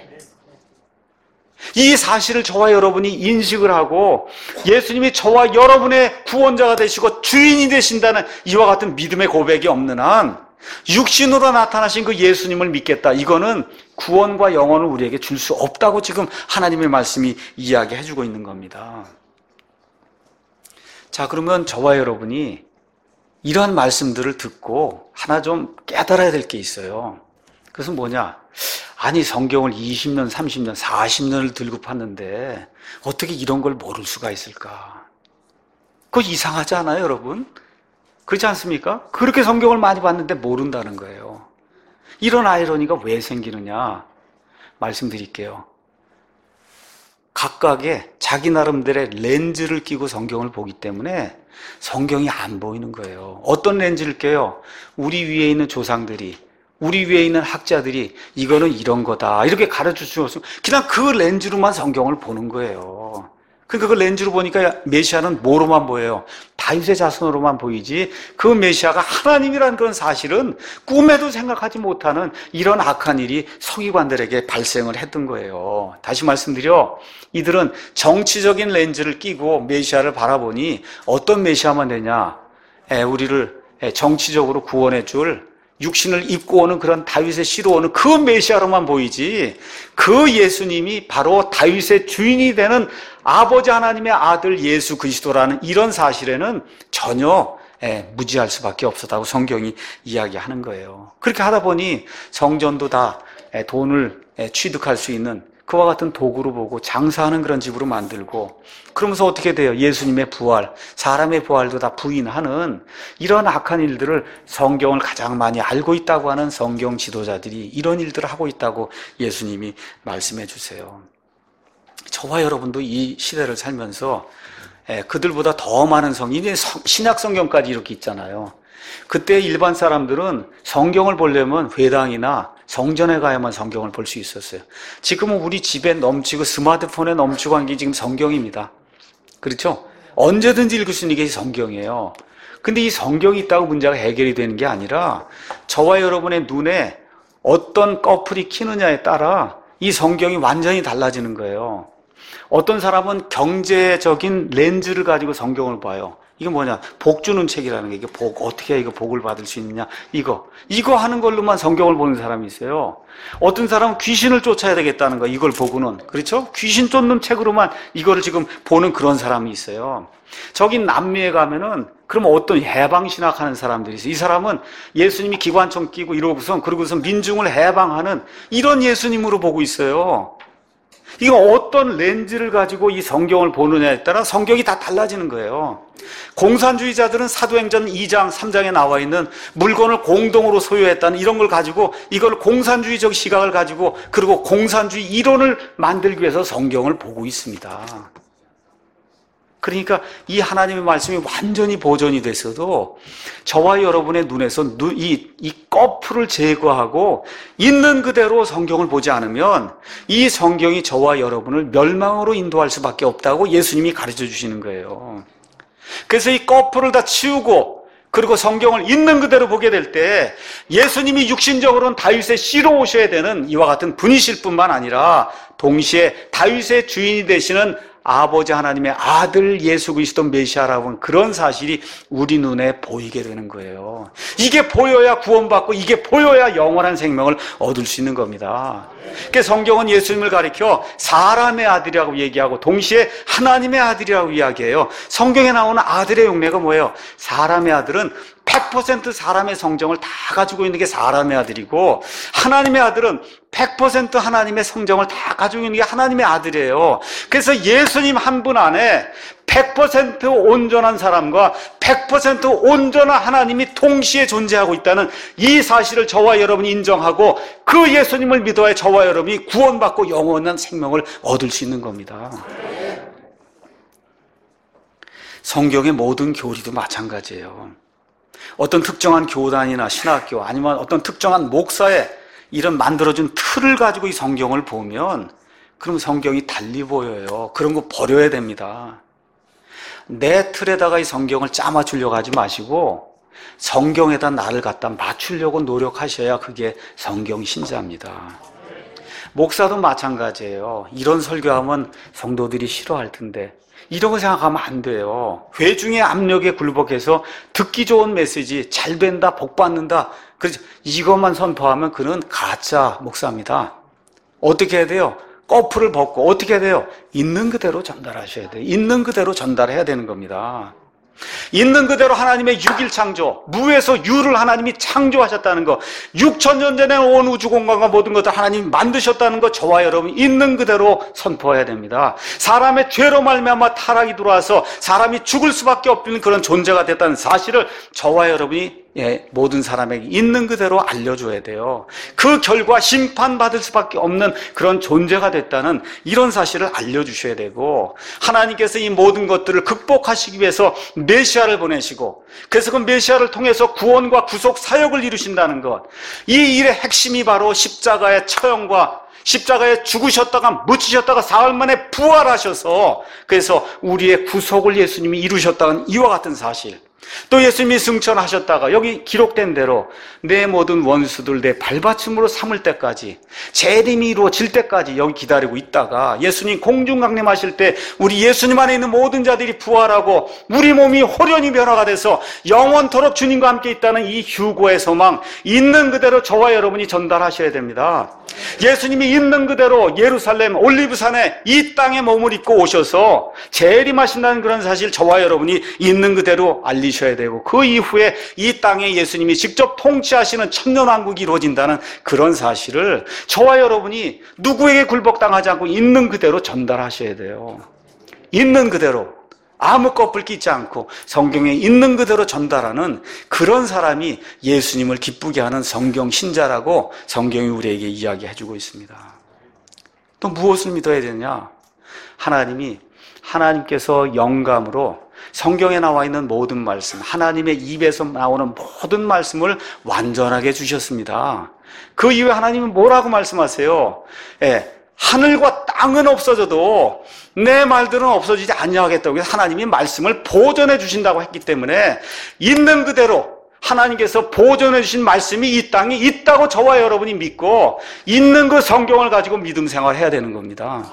이 사실을 저와 여러분이 인식을 하고 예수님이 저와 여러분의 구원자가 되시고 주인이 되신다는 이와 같은 믿음의 고백이 없는 한 육신으로 나타나신 그 예수님을 믿겠다, 이거는 구원과 영원을 우리에게 줄 수 없다고 지금 하나님의 말씀이 이야기해주고 있는 겁니다. 자, 그러면 저와 여러분이 이러한 말씀들을 듣고 하나 좀 깨달아야 될 게 있어요. 그것은 뭐냐? 아니, 성경을 이십 년, 삼십 년, 사십 년을 들고 팠는데 어떻게 이런 걸 모를 수가 있을까? 그거 이상하지 않아요, 여러분? 그렇지 않습니까? 그렇게 성경을 많이 봤는데 모른다는 거예요. 이런 아이러니가 왜 생기느냐? 말씀드릴게요. 각각의 자기 나름대로의 렌즈를 끼고 성경을 보기 때문에 성경이 안 보이는 거예요. 어떤 렌즈를 껴요? 우리 위에 있는 조상들이, 우리 위에 있는 학자들이 이거는 이런 거다 이렇게 가르쳐 주셨으면 그냥 그 렌즈로만 성경을 보는 거예요. 그러니까 그 렌즈로 보니까 메시아는 뭐로만 보여요? 다윗의 자손으로만 보이지 그 메시아가 하나님이라는 그런 사실은 꿈에도 생각하지 못하는 이런 악한 일이 서기관들에게 발생을 했던 거예요. 다시 말씀드려, 이들은 정치적인 렌즈를 끼고 메시아를 바라보니 어떤 메시아만 되냐? 에, 우리를 정치적으로 구원해 줄 육신을 입고 오는 그런 다윗의 씨로 오는 그 메시아로만 보이지 그 예수님이 바로 다윗의 주인이 되는 아버지 하나님의 아들 예수 그리스도라는 이런 사실에는 전혀 무지할 수밖에 없었다고 성경이 이야기하는 거예요. 그렇게 하다 보니 성전도 다 돈을 취득할 수 있는 그와 같은 도구로 보고 장사하는 그런 집으로 만들고, 그러면서 어떻게 돼요? 예수님의 부활, 사람의 부활도 다 부인하는 이런 악한 일들을 성경을 가장 많이 알고 있다고 하는 성경 지도자들이 이런 일들을 하고 있다고 예수님이 말씀해 주세요. 저와 여러분도 이 시대를 살면서 그들보다 더 많은 성경이, 신약 성경까지 이렇게 있잖아요. 그때 일반 사람들은 성경을 보려면 회당이나 성전에 가야만 성경을 볼 수 있었어요. 지금은 우리 집에 넘치고 스마트폰에 넘치고 한 게 지금 성경입니다. 그렇죠? 언제든지 읽을 수 있는 게 성경이에요. 근데 이 성경이 있다고 문제가 해결이 되는 게 아니라 저와 여러분의 눈에 어떤 꺼풀이 키느냐에 따라 이 성경이 완전히 달라지는 거예요. 어떤 사람은 경제적인 렌즈를 가지고 성경을 봐요. 이게 뭐냐? 복 주는 책이라는 게, 이게 복, 어떻게 이거 복을 받을 수 있느냐? 이거. 이거 하는 걸로만 성경을 보는 사람이 있어요. 어떤 사람은 귀신을 쫓아야 되겠다는 거, 이걸 보고는. 그렇죠? 귀신 쫓는 책으로만 이거를 지금 보는 그런 사람이 있어요. 저기 남미에 가면은, 그러면 어떤 해방신학 하는 사람들이 있어요. 이 사람은 예수님이 기관총 끼고 이러고선, 그러고서 민중을 해방하는 이런 예수님으로 보고 있어요. 이거 어떤 렌즈를 가지고 이 성경을 보느냐에 따라 성경이 다 달라지는 거예요. 공산주의자들은 사도행전 이 장, 삼 장에 나와 있는 물건을 공동으로 소유했다는 이런 걸 가지고, 이걸 공산주의적 시각을 가지고, 그리고 공산주의 이론을 만들기 위해서 성경을 보고 있습니다. 그러니까 이 하나님의 말씀이 완전히 보존이 됐어도 저와 여러분의 눈에서 이, 이 꺼풀을 제거하고 있는 그대로 성경을 보지 않으면 이 성경이 저와 여러분을 멸망으로 인도할 수밖에 없다고 예수님이 가르쳐 주시는 거예요. 그래서 이 꺼풀을 다 치우고, 그리고 성경을 있는 그대로 보게 될 때 예수님이 육신적으로는 다윗의 씨로 오셔야 되는 이와 같은 분이실 뿐만 아니라 동시에 다윗의 주인이 되시는 아버지 하나님의 아들 예수 그리스도 메시아라고 하는 그런 사실이 우리 눈에 보이게 되는 거예요. 이게 보여야 구원받고, 이게 보여야 영원한 생명을 얻을 수 있는 겁니다. 그러니까 성경은 예수님을 가리켜 사람의 아들이라고 얘기하고 동시에 하나님의 아들이라고 이야기해요. 성경에 나오는 아들의 용례가 뭐예요? 사람의 아들은 백 퍼센트 사람의 성정을 다 가지고 있는 게 사람의 아들이고, 하나님의 아들은 백 퍼센트 하나님의 성정을 다 가지고 있는 게 하나님의 아들이에요. 그래서 예수님 한 분 안에 백 퍼센트 온전한 사람과 백 퍼센트 온전한 하나님이 동시에 존재하고 있다는 이 사실을 저와 여러분이 인정하고, 그 예수님을 믿어야 저와 여러분이 구원받고 영원한 생명을 얻을 수 있는 겁니다. 성경의 모든 교리도 마찬가지예요. 어떤 특정한 교단이나 신학교, 아니면 어떤 특정한 목사의 이런 만들어준 틀을 가지고 이 성경을 보면, 그럼 성경이 달리 보여요. 그런 거 버려야 됩니다. 내 틀에다가 이 성경을 짜맞추려고 하지 마시고 성경에다 나를 갖다 맞추려고 노력하셔야 그게 성경 신자입니다. 목사도 마찬가지예요. 이런 설교하면 성도들이 싫어할 텐데 이런 거 생각하면 안 돼요. 회중의 압력에 굴복해서 듣기 좋은 메시지, 잘 된다, 복 받는다, 그래서 이것만 선포하면 그는 가짜 목사입니다. 어떻게 해야 돼요? 꺼풀을 벗고 어떻게 해야 돼요? 있는 그대로 전달하셔야 돼요. 있는 그대로 전달해야 되는 겁니다. 있는 그대로 하나님의 육일 창조, 무에서 유를 하나님이 창조하셨다는 거, 육천 년 전에 온 우주 공간과 모든 것을 하나님이 만드셨다는 거, 저와 여러분이 있는 그대로 선포해야 됩니다. 사람의 죄로 말미암아 타락이 들어와서 사람이 죽을 수밖에 없는 그런 존재가 됐다는 사실을 저와 여러분이 예, 모든 사람에게 있는 그대로 알려줘야 돼요. 그 결과 심판받을 수밖에 없는 그런 존재가 됐다는 이런 사실을 알려주셔야 되고, 하나님께서 이 모든 것들을 극복하시기 위해서 메시아를 보내시고, 그래서 그 메시아를 통해서 구원과 구속 사역을 이루신다는 것, 이 일의 핵심이 바로 십자가의 처형과 십자가에 죽으셨다가 묻히셨다가 사흘 만에 부활하셔서 그래서 우리의 구속을 예수님이 이루셨다는 이와 같은 사실, 또 예수님이 승천하셨다가 여기 기록된 대로 내 모든 원수들 내 발받침으로 삼을 때까지, 재림이 이루어질 때까지 여기 기다리고 있다가 예수님 공중 강림하실 때 우리 예수님 안에 있는 모든 자들이 부활하고 우리 몸이 호련히 변화가 돼서 영원토록 주님과 함께 있다는 이 휴고의 소망, 있는 그대로 저와 여러분이 전달하셔야 됩니다. 예수님이 있는 그대로 예루살렘 올리브산에 이 땅에 몸을 입고 오셔서 재림하신다는 그런 사실 저와 여러분이 있는 그대로 알리셔야 되고, 그 이후에 이 땅에 예수님이 직접 통치하시는 천년왕국이 이루어진다는 그런 사실을 저와 여러분이 누구에게 굴복당하지 않고 있는 그대로 전달하셔야 돼요. 있는 그대로 아무 꺼풀 끼지 않고 성경에 있는 그대로 전달하는 그런 사람이 예수님을 기쁘게 하는 성경 신자라고 성경이 우리에게 이야기해주고 있습니다. 또 무엇을 믿어야 되냐? 하나님이 하나님께서 영감으로 성경에 나와 있는 모든 말씀, 하나님의 입에서 나오는 모든 말씀을 완전하게 주셨습니다. 그 이후에 하나님은 뭐라고 말씀하세요? 예, 하늘과 땅은 없어져도 내 말들은 없어지지 아니하겠다고 해서 하나님이 말씀을 보존해 주신다고 했기 때문에 있는 그대로 하나님께서 보존해 주신 말씀이 이 땅에 있다고 저와 여러분이 믿고 있는 그 성경을 가지고 믿음 생활해야 되는 겁니다.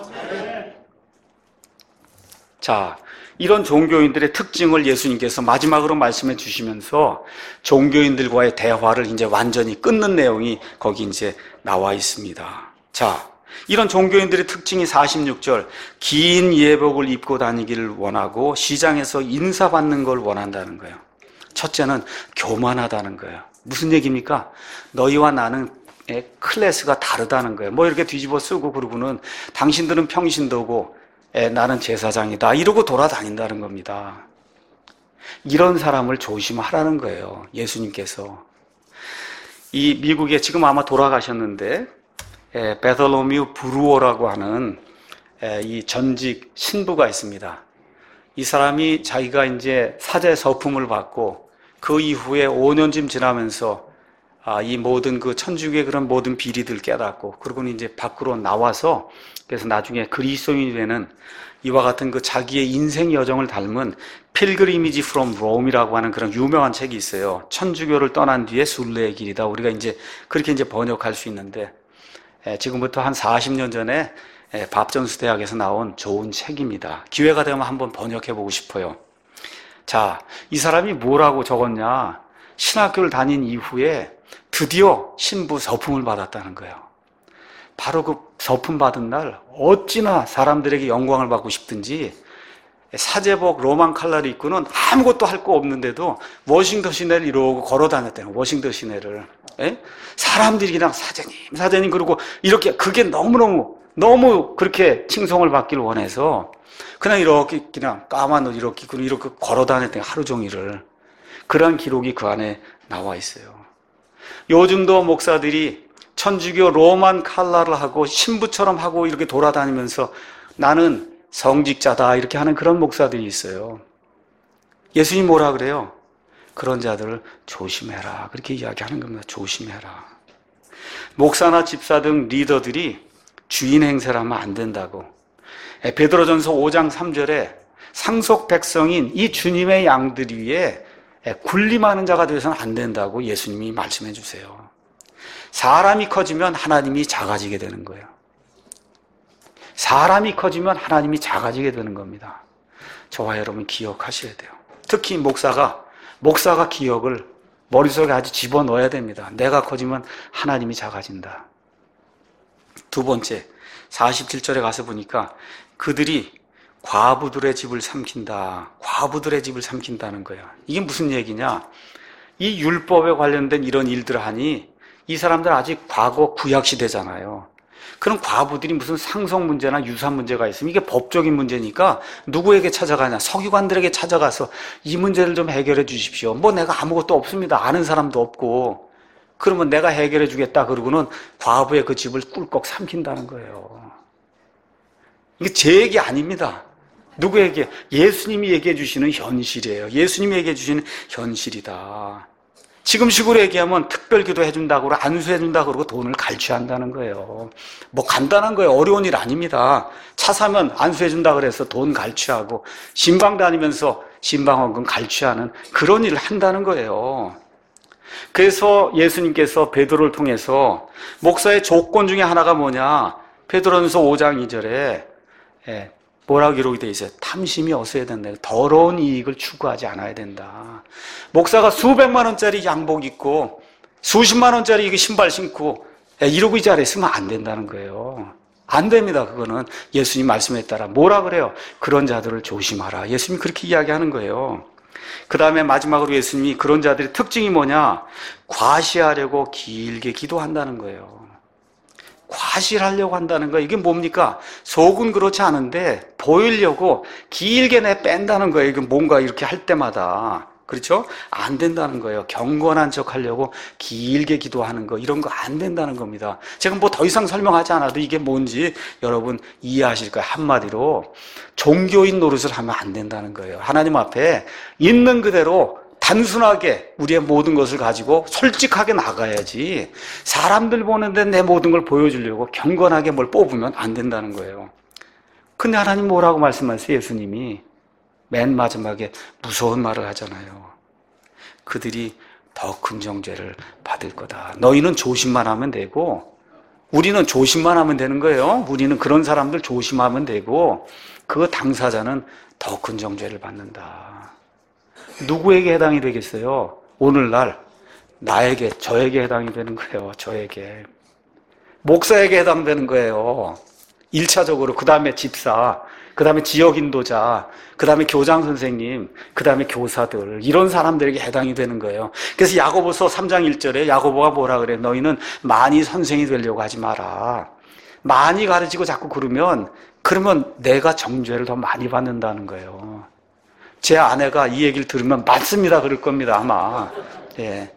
자, 이런 종교인들의 특징을 예수님께서 마지막으로 말씀해 주시면서 종교인들과의 대화를 이제 완전히 끊는 내용이 거기 이제 나와 있습니다. 자, 이런 종교인들의 특징이 사십육 절, 긴 예복을 입고 다니기를 원하고 시장에서 인사받는 걸 원한다는 거예요. 첫째는 교만하다는 거예요. 무슨 얘기입니까? 너희와 나는 클래스가 다르다는 거예요. 뭐 이렇게 뒤집어 쓰고 그러고는 당신들은 평신도고 나는 제사장이다 이러고 돌아다닌다는 겁니다. 이런 사람을 조심하라는 거예요. 예수님께서. 이 미국에 지금 아마 돌아가셨는데 베들로뮤 브루어라고 하는 이 전직 신부가 있습니다. 이 사람이 자기가 이제 사제 서품을 받고 그 이후에 오 년쯤 지나면서 이 모든 그 천주교의 그런 모든 비리들 깨닫고 그러고는 이제 밖으로 나와서 그래서 나중에 그리스도인이 되는 이와 같은 그 자기의 인생 여정을 담은 필그리미지 프롬 롬이라고 하는 그런 유명한 책이 있어요. 천주교를 떠난 뒤에 순례의 길이다. 우리가 이제 그렇게 이제 번역할 수 있는데 지금부터 한 사십 년 전에 밥전수 대학에서 나온 좋은 책입니다. 기회가 되면 한번 번역해 보고 싶어요. 자, 이 사람이 뭐라고 적었냐? 신학교를 다닌 이후에 드디어 신부 서품을 받았다는 거예요. 바로 그 서품 받은 날 어찌나 사람들에게 영광을 받고 싶든지 사제복 로만 칼라를 입고는 아무것도 할 거 없는데도 워싱턴 시내를 이러고 걸어 다녔대요. 워싱턴 시내를. 예? 사람들이 그냥 사제님, 사제님 그러고 이렇게 그게 너무너무 너무 그렇게 칭송을 받기를 원해서 그냥 이렇게 그냥 까만 옷 이렇게 입고 이렇게 걸어 다녔대요. 하루 종일을. 그런 기록이 그 안에 나와 있어요. 요즘도 목사들이 천주교 로만 칼라를 하고 신부처럼 하고 이렇게 돌아다니면서 나는 성직자다 이렇게 하는 그런 목사들이 있어요. 예수님 뭐라 그래요? 그런 자들을 조심해라 그렇게 이야기하는 겁니다. 조심해라. 목사나 집사 등 리더들이 주인 행세를 하면 안 된다고. 베드로전서 오 장 삼 절에 상속 백성인 이 주님의 양들 위에 군림하는 자가 되어서는 안 된다고 예수님이 말씀해 주세요. 사람이 커지면 하나님이 작아지게 되는 거예요. 사람이 커지면 하나님이 작아지게 되는 겁니다. 저와 여러분 기억하셔야 돼요. 특히 목사가 목사가 기억을 머릿속에 아주 집어넣어야 됩니다. 내가 커지면 하나님이 작아진다. 두 번째, 사십칠 절에 가서 보니까 그들이 과부들의 집을 삼킨다. 과부들의 집을 삼킨다는 거예요. 이게 무슨 얘기냐? 이 율법에 관련된 이런 일들을 하니 이 사람들 아직 과거 구약 시대잖아요. 그런 과부들이 무슨 상속 문제나 유산 문제가 있으면 이게 법적인 문제니까 누구에게 찾아가냐? 서기관들에게 찾아가서 이 문제를 좀 해결해 주십시오. 뭐 내가 아무것도 없습니다. 아는 사람도 없고. 그러면 내가 해결해 주겠다 그러고는 과부의 그 집을 꿀꺽 삼킨다는 거예요. 이게 제 얘기 아닙니다. 누구에게? 예수님이 얘기해 주시는 현실이에요. 예수님이 얘기해 주시는 현실이다. 지금식으로 얘기하면 특별기도 해준다고 그러고 안수해준다고 그러고 돈을 갈취한다는 거예요. 뭐 간단한 거예요. 어려운 일 아닙니다. 차 사면 안수해준다 그래서 돈 갈취하고 신방 다니면서 신방원금 갈취하는 그런 일을 한다는 거예요. 그래서 예수님께서 베드로를 통해서 목사의 조건 중에 하나가 뭐냐? 베드로전서 오 장 이 절에 뭐라고 기록이 되어 있어요? 탐심이 없어야 된다. 더러운 이익을 추구하지 않아야 된다. 목사가 수백만 원짜리 양복 입고 수십만 원짜리 신발 신고 이러고 이 자리에 있으면 안 된다는 거예요. 안 됩니다. 그거는 예수님 말씀에 따라 뭐라 그래요? 그런 자들을 조심하라. 예수님이 그렇게 이야기하는 거예요. 그 다음에 마지막으로 예수님이 그런 자들의 특징이 뭐냐? 과시하려고 길게 기도한다는 거예요. 과시하려고 한다는 거 이게 뭡니까? 속은 그렇지 않은데 보이려고 길게 내 뺀다는 거예요. 이게 뭔가 이렇게 할 때마다 그렇죠? 안 된다는 거예요. 경건한 척 하려고 길게 기도하는 거 이런 거 안 된다는 겁니다. 제가 뭐 더 이상 설명하지 않아도 이게 뭔지 여러분 이해하실 거예요. 한마디로 종교인 노릇을 하면 안 된다는 거예요. 하나님 앞에 있는 그대로 단순하게 우리의 모든 것을 가지고 솔직하게 나가야지 사람들 보는데 내 모든 걸 보여주려고 경건하게 뭘 뽑으면 안 된다는 거예요. 근데 하나님 뭐라고 말씀하세요? 예수님이 맨 마지막에 무서운 말을 하잖아요. 그들이 더 큰 정죄를 받을 거다. 너희는 조심만 하면 되고 우리는 조심만 하면 되는 거예요. 우리는 그런 사람들 조심하면 되고 그 당사자는 더 큰 정죄를 받는다. 누구에게 해당이 되겠어요? 오늘날 나에게, 저에게 해당이 되는 거예요. 저에게. 목사에게 해당되는 거예요. 일차적으로. 그 다음에 집사, 그 다음에 지역 인도자, 그 다음에 교장 선생님, 그 다음에 교사들, 이런 사람들에게 해당이 되는 거예요. 그래서 야고보서 삼 장 일 절에 야고보가 뭐라 그래? 너희는 많이 선생이 되려고 하지 마라. 많이 가르치고 자꾸 그러면 그러면 내가 정죄를 더 많이 받는다는 거예요. 제 아내가 이 얘기를 들으면 맞습니다 그럴 겁니다 아마. 예,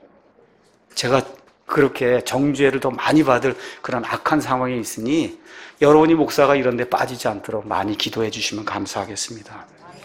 제가 그렇게 정죄를 더 많이 받을 그런 악한 상황에 있으니 여러분이 목사가 이런 데 빠지지 않도록 많이 기도해 주시면 감사하겠습니다.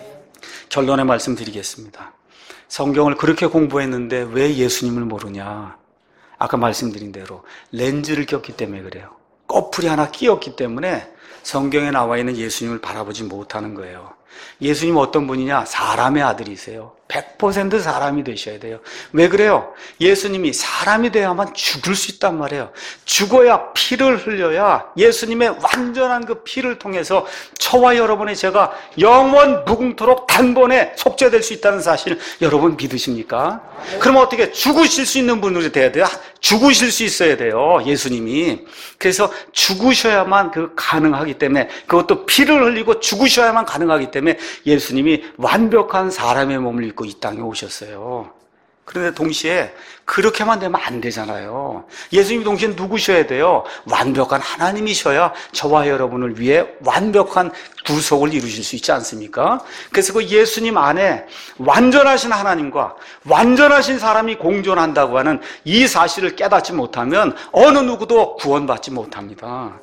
결론의 말씀 드리겠습니다. 성경을 그렇게 공부했는데 왜 예수님을 모르냐? 아까 말씀드린 대로 렌즈를 꼈기 때문에 그래요. 꺼풀이 하나 끼었기 때문에 성경에 나와 있는 예수님을 바라보지 못하는 거예요. 예수님 어떤 분이냐? 사람의 아들이세요. 백 퍼센트 사람이 되셔야 돼요. 왜 그래요? 예수님이 사람이 돼야만 죽을 수 있단 말이에요. 죽어야 피를 흘려야 예수님의 완전한 그 피를 통해서 저와 여러분의 죄가 영원 무궁토록 단번에 속죄될 수 있다는 사실 여러분 믿으십니까? 그럼 어떻게 죽으실 수 있는 분으로 돼야 돼요? 죽으실 수 있어야 돼요. 예수님이. 그래서 죽으셔야만 그 가능하기 때문에 그것도 피를 흘리고 죽으셔야만 가능하기 때문에 예수님이 완벽한 사람의 몸을 입고 이 땅에 오셨어요. 그런데 동시에 그렇게만 되면 안 되잖아요. 예수님이 동시에 누구셔야 돼요? 완벽한 하나님이셔야 저와 여러분을 위해 완벽한 구속을 이루실 수 있지 않습니까? 그래서 그 예수님 안에 완전하신 하나님과 완전하신 사람이 공존한다고 하는 이 사실을 깨닫지 못하면 어느 누구도 구원받지 못합니다.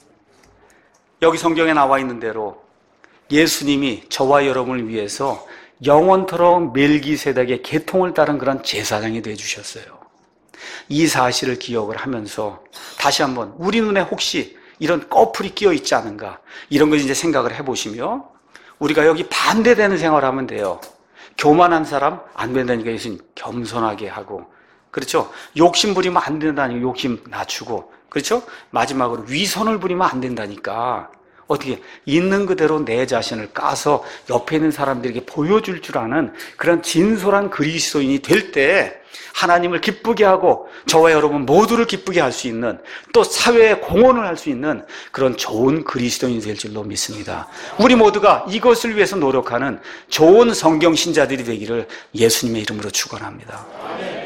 여기 성경에 나와 있는 대로 예수님이 저와 여러분을 위해서 영원토록 멜기세덱의 계통을 따른 그런 제사장이 되어주셨어요. 이 사실을 기억을 하면서 다시 한번 우리 눈에 혹시 이런 꺼풀이 끼어 있지 않은가 이런 걸 이제 생각을 해보시며 우리가 여기 반대되는 생활을 하면 돼요. 교만한 사람 안 된다니까 예수님 겸손하게 하고, 그렇죠? 욕심 부리면 안 된다니까 욕심 낮추고, 그렇죠? 마지막으로 위선을 부리면 안 된다니까 어떻게 있는 그대로 내 자신을 까서 옆에 있는 사람들에게 보여줄 줄 아는 그런 진솔한 그리스도인이 될 때 하나님을 기쁘게 하고 저와 여러분 모두를 기쁘게 할 수 있는, 또 사회에 공헌을 할 수 있는 그런 좋은 그리스도인이 될 줄로 믿습니다. 우리 모두가 이것을 위해서 노력하는 좋은 성경 신자들이 되기를 예수님의 이름으로 축원합니다.